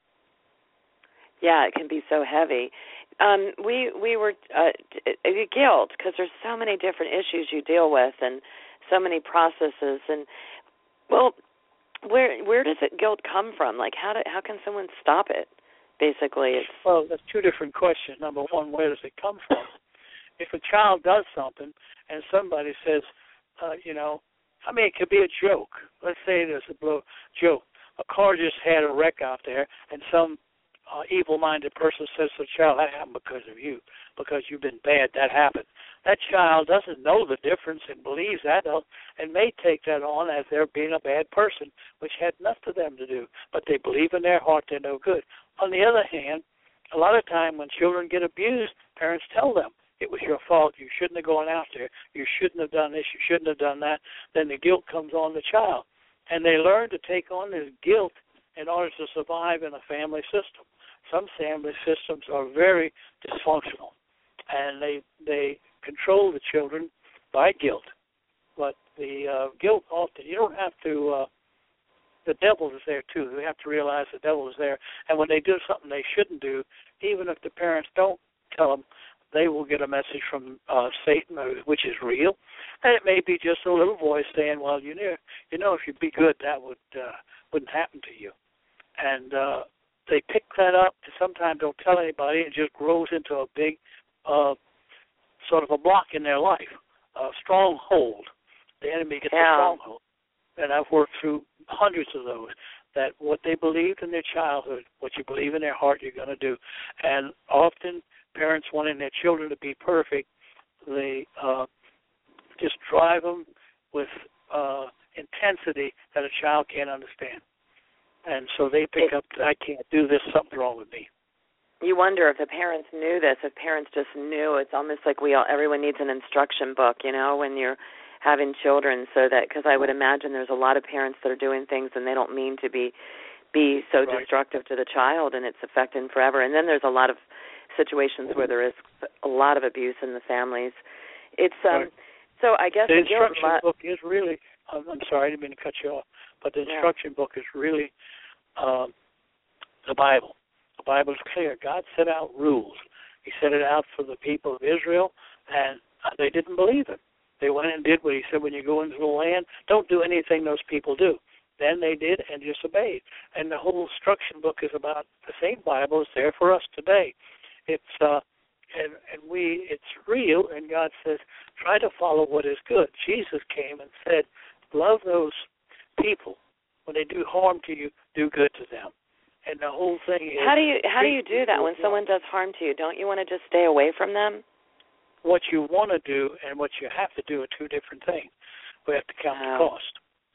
S3: Yeah, it can be so heavy. Um, we we were uh, guilt, because there's so many different issues you deal with and so many processes. And well, where where does it guilt come from? Like how do, how can someone stop it? Basically, it's
S4: well, that's two different questions. Number one, where does it come from? If a child does something and somebody says, uh, you know, I mean, it could be a joke. Let's say there's a blow, joke. A car just had a wreck out there, and some uh, evil-minded person says to the child, that happened because of you, because you've been bad, that happened. That child doesn't know the difference and believes that and may take that on as they're being a bad person, which had nothing for them to do. But they believe in their heart they're no good. On the other hand, a lot of time when children get abused, parents tell them, it was your fault, you shouldn't have gone out there, you shouldn't have done this, you shouldn't have done that. Then the guilt comes on the child. And they learn to take on this guilt in order to survive in a family system. Some family systems are very dysfunctional, and they they control the children by guilt. But the uh, guilt often, you don't have to, uh, the devil is there too. They have to realize the devil is there. And when they do something they shouldn't do, even if the parents don't tell them, they will get a message from uh, Satan, which is real. And it may be just a little voice saying, well, you know, you know if you be good, that would, uh, wouldn't happen to you. And uh, they pick that up and sometimes don't tell anybody. It just grows into a big uh, sort of a block in their life, a stronghold. The enemy gets
S3: yeah.
S4: a stronghold. And I've worked through hundreds of those, that what they believed in their childhood, what you believe in their heart, you're going to do. And often parents wanting their children to be perfect, they uh, just drive them with uh, intensity that a child can't understand. And so they pick it, up, I can't do this, something's wrong with me.
S3: You wonder if the parents knew this, if parents just knew. It's almost like we all, everyone needs an instruction book, you know, when you're having children, so that, because I would imagine there's a lot of parents that are doing things and they don't mean to be be so
S4: right.
S3: destructive to the child, and it's affecting forever. And then there's a lot of situations where there is a lot of abuse in the families. It's um,
S4: right.
S3: so I guess
S4: the
S3: again,
S4: instruction
S3: lot,
S4: book is really. Um, I'm sorry, I didn't mean to cut you off, but the instruction
S3: yeah.
S4: book is really um, the Bible. The Bible is clear. God set out rules. He set it out for the people of Israel, and they didn't believe it. They went and did what he said. When you go into the land, don't do anything those people do. Then they did and disobeyed. And the whole instruction book is about the same Bible is there for us today. It's uh, and and we it's real. And God says, try to follow what is good. Jesus came and said, love those people. When they do harm to you, do good to them. And the whole thing is.
S3: How do you how do you do that when someone does harm to you? Don't you want to just stay away from them?
S4: What you want to do and what you have to do are two different things. We have to count
S3: oh.
S4: the cost.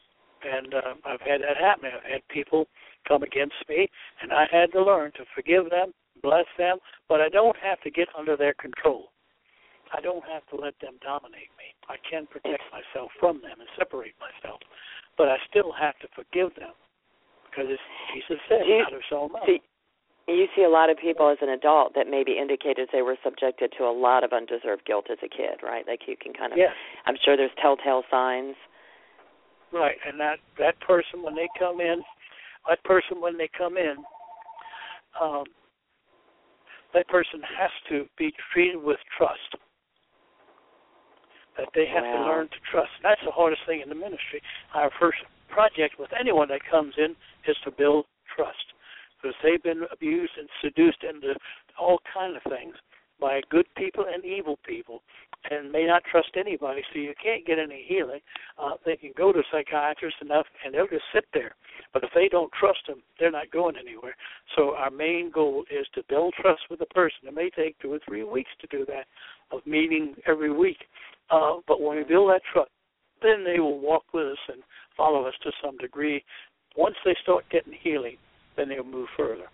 S4: And uh, I've had that happen. I've had people come against me, and I had to learn to forgive them, bless them, but I don't have to get under their control. I don't have to let them dominate me. I can protect myself from them and separate myself, but I still have to forgive them because as Jesus said,
S3: you,
S4: out of so much.
S3: See, you see a lot of people as an adult that maybe indicated they were subjected to a lot of undeserved guilt as a kid, right? Like you can kind of,
S4: yes.
S3: I'm sure there's telltale signs.
S4: Right, and that, that person when they come in, that person when they come in, um, that person has to be treated with trust. That they have
S3: wow.
S4: to learn to trust. That's the hardest thing in the ministry. Our first project with anyone that comes in is to build trust, because they've been abused and seduced into all kinds of things by good people and evil people, and may not trust anybody, so you can't get any healing. Uh, they can go to psychiatrists enough, and they'll just sit there. But if they don't trust them, they're not going anywhere. So our main goal is to build trust with the person. It may take two or three weeks to do that, of meeting every week. Uh, but when we build that trust, then they will walk with us and follow us to some degree. Once they start getting healing, then they'll move further.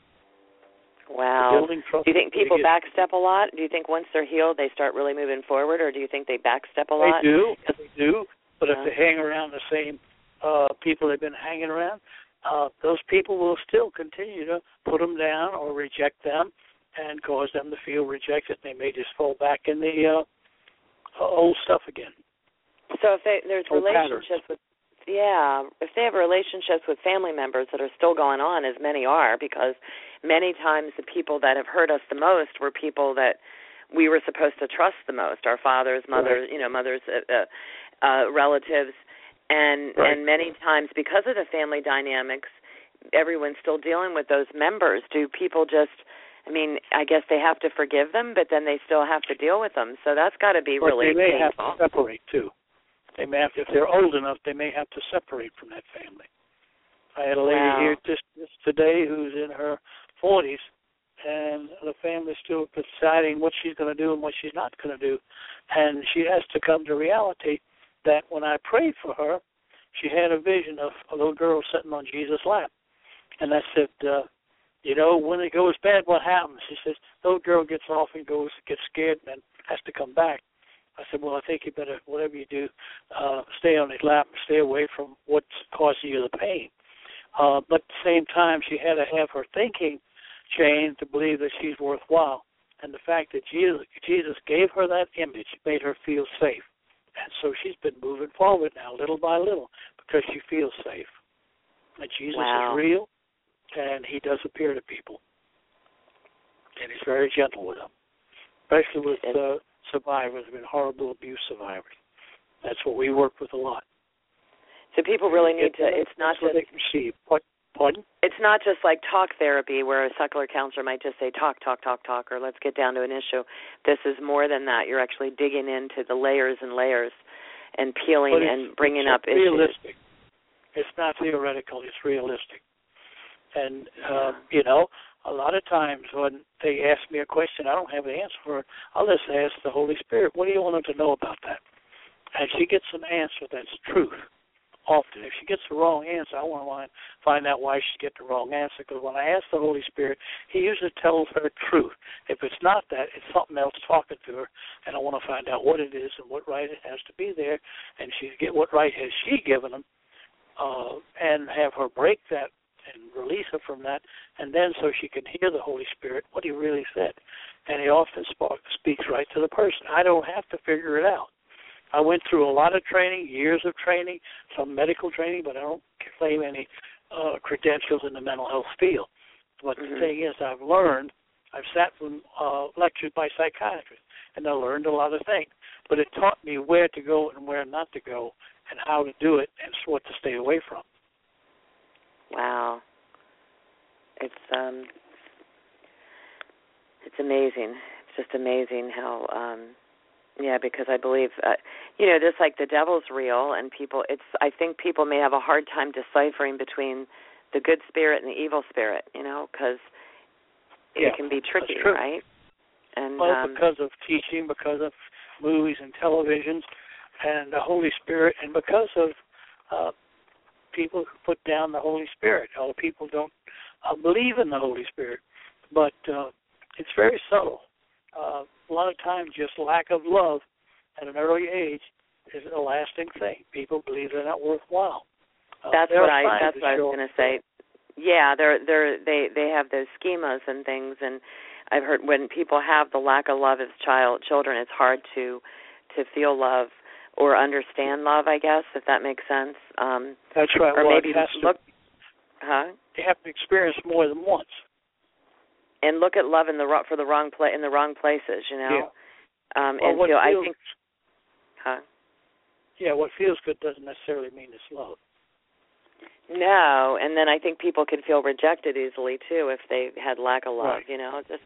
S3: Wow. Do you think people backstep a lot? Do you think once they're healed, they start really moving forward, or do you think they backstep a lot?
S4: They do. They do. But yeah. if they hang around the same uh, people they've been hanging around, uh, those people will still continue to put them down or reject them and cause them to feel rejected. They may just fall back in the uh, old stuff again.
S3: So if they, there's
S4: old
S3: relationships
S4: patterns.
S3: with, yeah, if they have relationships with family members that are still going on, as many are, because many times the people that have hurt us the most were people that we were supposed to trust the most, our fathers, mothers, right. you know, mothers, uh, uh, relatives, and
S4: right.
S3: and many times because of the family dynamics, everyone's still dealing with those members. Do people just, I mean, I guess they have to forgive them, but then they still have to deal with them. So that's got to be
S4: but
S3: really
S4: they may
S3: painful.
S4: have to separate, too. They may have to, if they're old enough, they may have to separate from that family. I had a lady
S3: wow.
S4: here just, just today who's in her forties, and the family's still deciding what she's going to do and what she's not going to do. And she has to come to reality that when I prayed for her, she had a vision of a little girl sitting on Jesus' lap. And I said, uh, you know, when it goes bad, what happens? She says, the little girl gets off and goes, gets scared, and then has to come back. I said, well, I think you better, whatever you do, uh, stay on his lap and stay away from what's causing you the pain. Uh, but at the same time, she had to have her thinking changed to believe that she's worthwhile. And the fact that Jesus, Jesus gave her that image made her feel safe. And so she's been moving forward now, little by little, because she feels safe. And Jesus
S3: wow.
S4: is real, and he does appear to people. And he's very gentle with them, especially with uh, survivors, I mean, horrible abuse survivors. That's what we work with a lot.
S3: So people really need to, it's not just,
S4: they can receive. What, pardon?
S3: It's not just like talk therapy where a secular counselor might just say talk, talk, talk, talk, or let's get down to an issue. This is more than that. You're actually digging into the layers and layers and peeling and bringing up
S4: issues. It's realistic.
S3: Issues.
S4: It's not theoretical. It's realistic. And, uh, you know, a lot of times when they ask me a question, I don't have an answer for it. I'll just ask the Holy Spirit, what do you want them to know about that? And she gets an answer that's truth. Often, if she gets the wrong answer, I want to find out why she get the wrong answer. Because when I ask the Holy Spirit, He usually tells her truth. If it's not that, it's something else talking to her, and I want to find out what it is and what right it has to be there, and she get what right has she given them, uh, and have her break that and release her from that, and then so she can hear the Holy Spirit what He really said. And He often spark, speaks right to the person. I don't have to figure it out. I went through a lot of training, years of training, some medical training, but I don't claim any uh, credentials in the mental health field. But mm-hmm. the thing is, I've learned, I've sat from uh, lectures by psychiatrists, and I learned a lot of things. But it taught me where to go and where not to go, and how to do it, and what to stay away from.
S3: Wow, it's um, it's amazing. It's just amazing how. Um, Yeah, because I believe, uh, you know, just like the devil's real, and people, it's, I think people may have a hard time deciphering between the good spirit and the evil spirit, you know, because
S4: yeah,
S3: it can be tricky, right? And
S4: well,
S3: um,
S4: because of teaching, because of movies and televisions, and the Holy Spirit, and because of uh, people who put down the Holy Spirit. Other people don't uh, believe in the Holy Spirit, but uh, it's very subtle. Uh, a lot of times just lack of love at an early age is a lasting thing. People believe they're not worthwhile. Uh,
S3: that's what I that's what I was going to say. Yeah, they're they're they they have those schemas and things, and I've heard when people have the lack of love as child children, it's hard to to feel love or understand love, I guess, if that makes sense. Um,
S4: that's right.
S3: Or
S4: well,
S3: maybe look,
S4: to,
S3: huh?
S4: They have to experience more than once.
S3: And look at love in the for the wrong pla- in the wrong places, you know.
S4: Yeah.
S3: Um,
S4: well,
S3: and
S4: what
S3: so
S4: feels,
S3: I think, huh?
S4: Yeah, what feels good doesn't necessarily mean it's love.
S3: No, and then I think people can feel rejected easily too if they had lack of love.
S4: Right.
S3: You know, just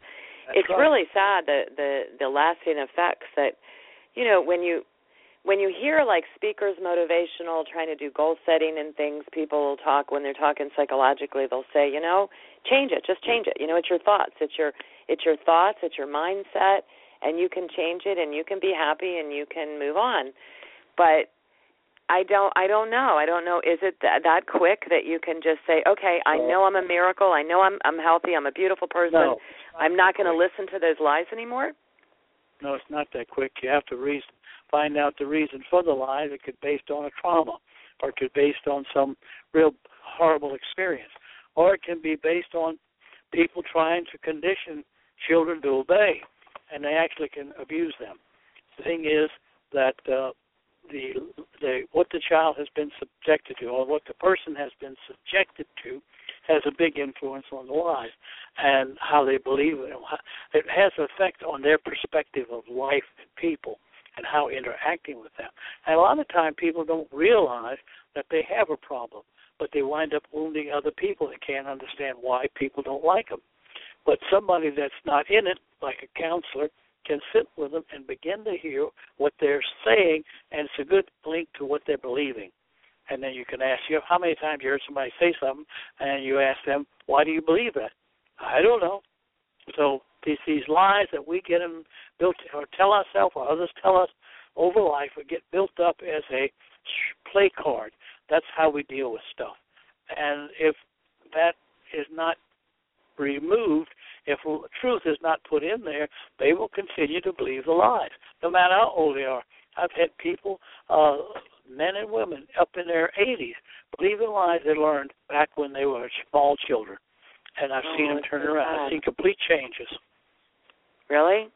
S4: That's
S3: it's
S4: right.
S3: really sad the the the lasting effects that, you know, when you when you hear like speakers motivational trying to do goal setting and things, people will talk when they're talking psychologically. They'll say, you know, change it, just change it. You know, it's your thoughts, it's your it's your thoughts, it's your mindset, and you can change it, and you can be happy, and you can move on. But I don't I don't know. I don't know. Is it that, that quick that you can just say, okay, I know I'm a miracle. I know I'm I'm healthy. I'm a beautiful person.
S4: No,
S3: I'm not going to listen to those lies anymore?
S4: No, it's not that quick. You have to reason, find out the reason for the lie. It could be based on a trauma, or it could be based on some real horrible experience, or it can be based on people trying to condition children to obey, and they actually can abuse them. The thing is that uh, the the what the child has been subjected to, or what the person has been subjected to, has a big influence on the lies and how they believe it. It has an effect on their perspective of life and people and how interacting with them. And a lot of time people don't realize that they have a problem, but they wind up wounding other people. They can't understand why people don't like them. But somebody that's not in it, like a counselor, can sit with them and begin to hear what they're saying, and it's a good link to what they're believing. And then you can ask, you how many times you heard somebody say something, and you ask them, why do you believe that? I don't know. So these, these lies that we get them built, or tell ourselves, or others tell us over life, we get built up as a play card. That's how we deal with stuff. And if that is not removed, if truth is not put in there, they will continue to believe the lies, no matter how old they are. I've had people, uh, men and women, up in their eighties, believing lies they learned back when they were small children. And I've
S3: oh,
S4: seen them turn around. I've seen complete changes.
S3: Really?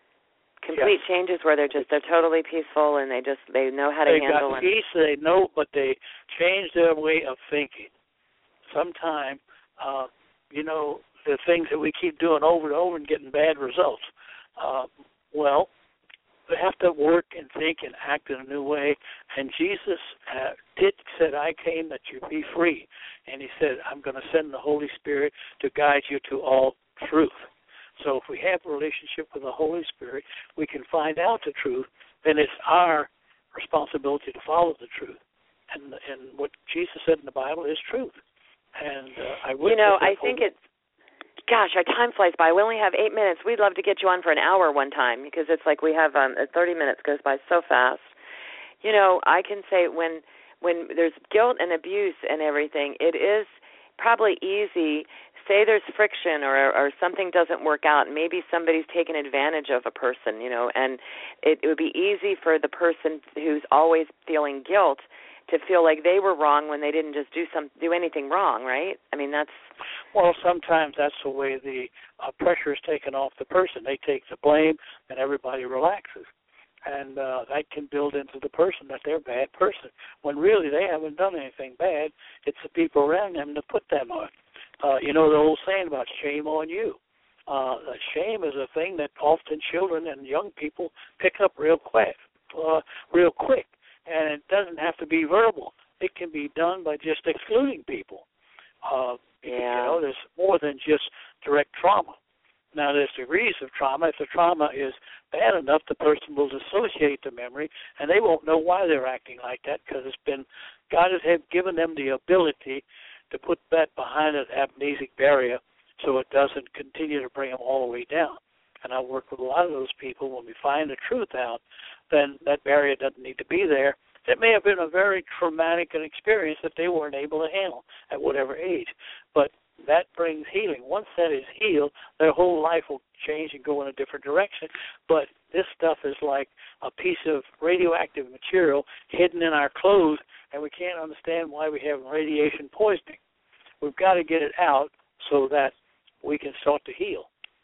S3: Complete
S4: yes.
S3: changes where they're just, they're totally peaceful and they just, they know how to
S4: they
S3: handle
S4: got
S3: it.
S4: peace, they know, but they change their way of thinking. Sometimes, uh, you know, the things that we keep doing over and over and getting bad results. Uh, well, we have to work and think and act in a new way. And Jesus uh, did said, I came that you be free. And he said, I'm going to send the Holy Spirit to guide you to all truth. So if we have a relationship with the Holy Spirit, we can find out the truth. Then it's our responsibility to follow the truth. And and what Jesus said in the Bible is truth. And uh, I
S3: You know, I think it's, gosh, our time flies by. We only have eight minutes. We'd love to get you on for an hour one time because it's like we have um, thirty minutes goes by so fast. You know, I can say when when there's guilt and abuse and everything, it is probably easy. Say there's friction or or something doesn't work out. Maybe somebody's taken advantage of a person, you know, and it, it would be easy for the person who's always feeling guilt to feel like they were wrong when they didn't just do some do anything wrong, right? I mean, that's...
S4: Well, sometimes that's the way the uh, pressure is taken off the person. They take the blame, and everybody relaxes. And uh, that can build into the person that they're a bad person, when really they haven't done anything bad. It's the people around them that put them on. Uh, you know the old saying about shame on you. Uh, shame is a thing that often children and young people pick up real quick, uh, real quick. And it doesn't have to be verbal. It can be done by just excluding people. Uh,
S3: yeah.
S4: You know, there's more than just direct trauma. Now, there's degrees of trauma. If the trauma is bad enough, the person will dissociate the memory, and they won't know why they're acting like that because it's been God has given them the ability to put that behind an amnesic barrier so it doesn't continue to bring them all the way down. And I work with a lot of those people. When we find the truth out, then that barrier doesn't need to be there. It may have been a very traumatic an experience that they weren't able to handle at whatever age. But that brings healing. Once that is healed, their whole life will change and go in a different direction. But this stuff is like a piece of radioactive material hidden in our clothes, and we can't understand why we have radiation poisoning. We've got to get it out so that we can start to heal.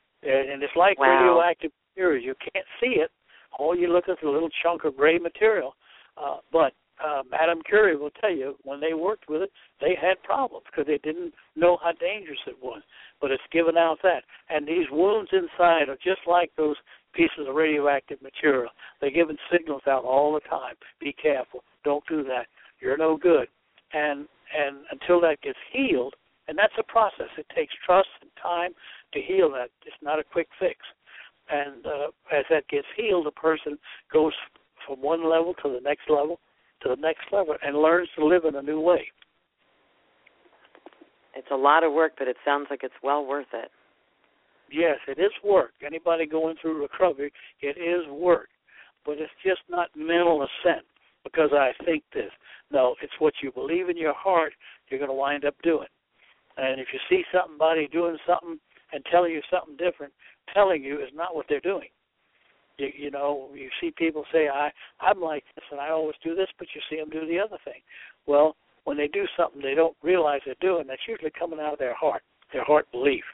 S4: And it's like
S3: wow.
S4: radioactive material. You can't see it. All you look at is a little chunk of gray material. Uh, but uh, Madame Curie will tell you when they worked with it, they had problems because they didn't know how dangerous it was. But it's given out that. And these wounds inside are just like those pieces of radioactive material. They're giving signals out all the time. Be careful. Don't do that. You're no good. And and until that gets healed, and that's a process. It takes trust and time to heal that. It's not a quick fix. And uh, as that gets healed, the person goes from one level to the next level to the next level and learns to live in a new way.
S3: It's a lot of work, but it sounds like it's well worth it.
S4: Yes, it is work. Anybody going through recovery, it is work. But it's just not mental assent because I think this. No, it's what you believe in your heart you're going to wind up doing. And if you see somebody doing something and telling you something different, telling you is not what they're doing. You, you know, you see people say, I, I'm like this and I always do this, but you see them do the other thing. Well, when they do something they don't realize they're doing, that's usually coming out of their heart, their heart belief.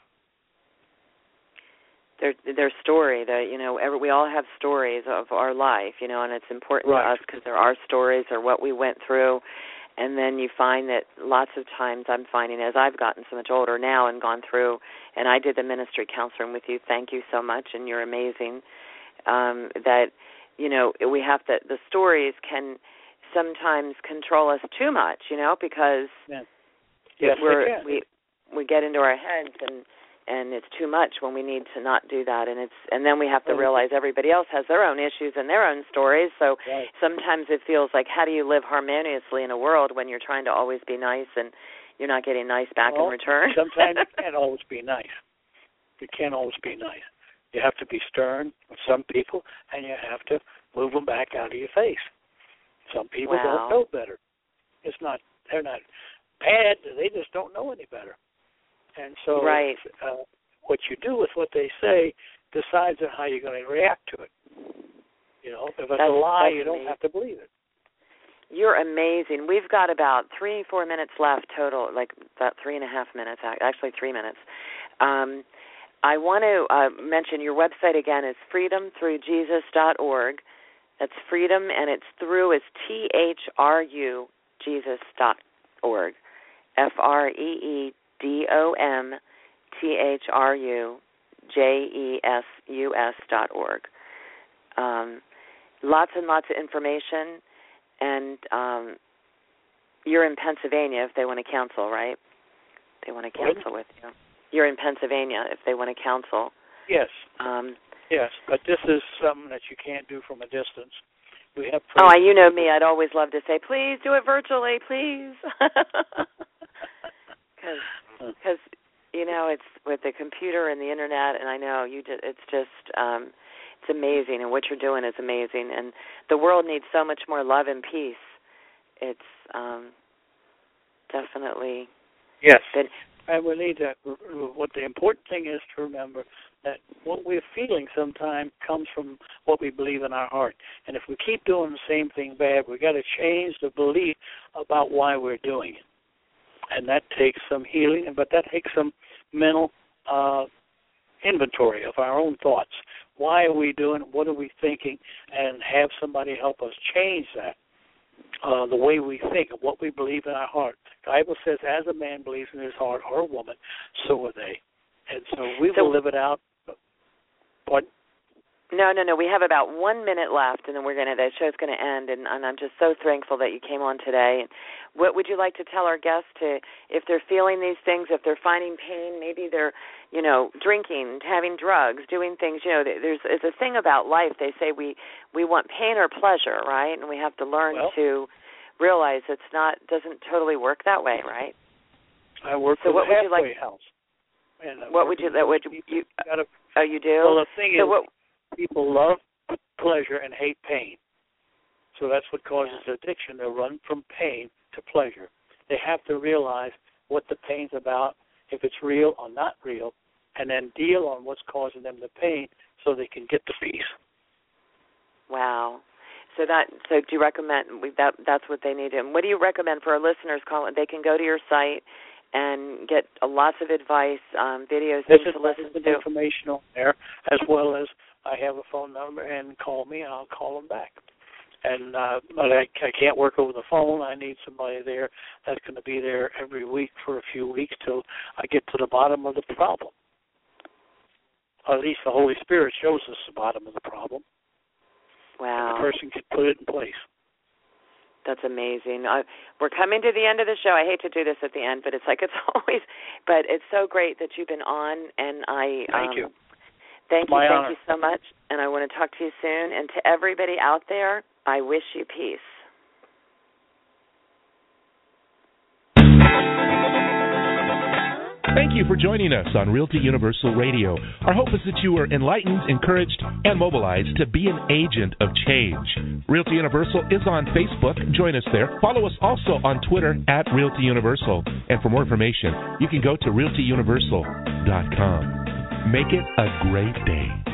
S3: Their their story, that you know, every, we all have stories of our life, you know, and it's important
S4: right.
S3: to us because they're our stories or what we went through. And then you find that lots of times I'm finding as I've gotten so much older now and gone through, and I did the ministry counseling with you. Thank you so much, and you're amazing. Um, that you know we have to. The stories can sometimes control us too much, you know, because
S4: yeah. yes,
S3: we're,
S4: they can.
S3: we we get into our heads and. And it's too much when we need to not do that. And it's and then we have to realize everybody else has their own issues and their own stories. So
S4: right.
S3: sometimes it feels like, how do you live harmoniously in a world when you're trying to always be nice and you're not getting nice back
S4: well,
S3: in return?
S4: Sometimes you can't always be nice. You can't always be nice. You have to be stern with some people, and you have to move them back out of your face. Some people
S3: wow.
S4: don't know better. It's not they're not bad. They just don't know any better. And so
S3: right.
S4: uh, what you do with what they say decides on how you're going to react to it. You know, if it's
S3: that's,
S4: a lie, you don't
S3: amazing.
S4: have to believe it.
S3: You're amazing. We've got about three, four minutes left total, like about three and a half minutes, actually three minutes. Um, I want to uh, mention your website again is freedom through jesus dot org. That's freedom, and it's through is T H R U, jesus dot org. F R E E D O M T H R U J E S U S dot org. Um, lots and lots of information, and um, you're in Pennsylvania if they want to counsel, right? They want to counsel with you. You're in Pennsylvania if they want to counsel.
S4: Yes.
S3: Um,
S4: yes, but this is something that you can't do from a distance. We have.
S3: Oh, you know me. I'd always love to say, please do it virtually, please. Because, you know, it's with the computer and the internet, and I know you. Just, it's just, um, it's amazing, and what you're doing is amazing. And the world needs so much more love and peace. It's um, definitely.
S4: Yes.
S3: Been,
S4: and we need to. What the important thing is to remember that what we're feeling sometimes comes from what we believe in our heart. And if we keep doing the same thing bad, we've got to change the belief about why we're doing it. And that takes some healing, but that takes some mental uh, inventory of our own thoughts. Why are we doing it? What are we thinking? And have somebody help us change that, uh, the way we think, of what we believe in our heart. The Bible says, as a man believes in his heart, or a woman, so are they. And so we
S3: so,
S4: will live it out. Pardon?
S3: No, no, no. We have about one minute left, and then we're gonna. The show's gonna end, and, and I'm just so thankful that you came on today. What would you like to tell our guests to, if they're feeling these things, if they're finding pain, maybe they're, you know, drinking, having drugs, doing things. You know, there's it's a thing about life. They say we we want pain or pleasure, right? And we have to learn
S4: well,
S3: to realize it's not doesn't totally work that way, right?
S4: I work
S3: so
S4: with
S3: what
S4: a
S3: would you like?
S4: house. And
S3: what would you? That would you? you
S4: gotta,
S3: oh, you do.
S4: Well, the thing
S3: so
S4: is,
S3: what,
S4: people love pleasure and hate pain. So that's what causes addiction. They run from pain to pleasure. They have to realize what the pain's about, if it's real or not real, and then deal on what's causing them the pain so they can get the peace.
S3: Wow. So that so do you recommend that that's what they need? And what do you recommend for our listeners? Colin, they can go to your site and get uh, lots of advice, um, videos,
S4: this
S3: things
S4: is
S3: to listen
S4: the
S3: to.
S4: information on there, as well as I have a phone number, and call me, and I'll call them back. And uh, but I, I can't work over the phone. I need somebody there that's going to be there every week for a few weeks till I get to the bottom of the problem. Or at least the Holy Spirit shows us the bottom of the problem.
S3: Wow.
S4: And the person can put it in place.
S3: That's amazing. Uh, we're coming to the end of the show. I hate to do this at the end, but it's like it's always. But it's so great that you've been on, and I.
S4: Thank
S3: um,
S4: you.
S3: Thank you,
S4: My
S3: thank
S4: honor.
S3: you so much, and I want to talk to you soon. And to everybody out there, I wish you peace.
S2: Thank you for joining us on Realty Universal Radio. Our hope is that you are enlightened, encouraged, and mobilized to be an agent of change. Realty Universal is on Facebook. Join us there. Follow us also on Twitter at Realty Universal. And for more information, you can go to realty universal dot com. Make it a great day.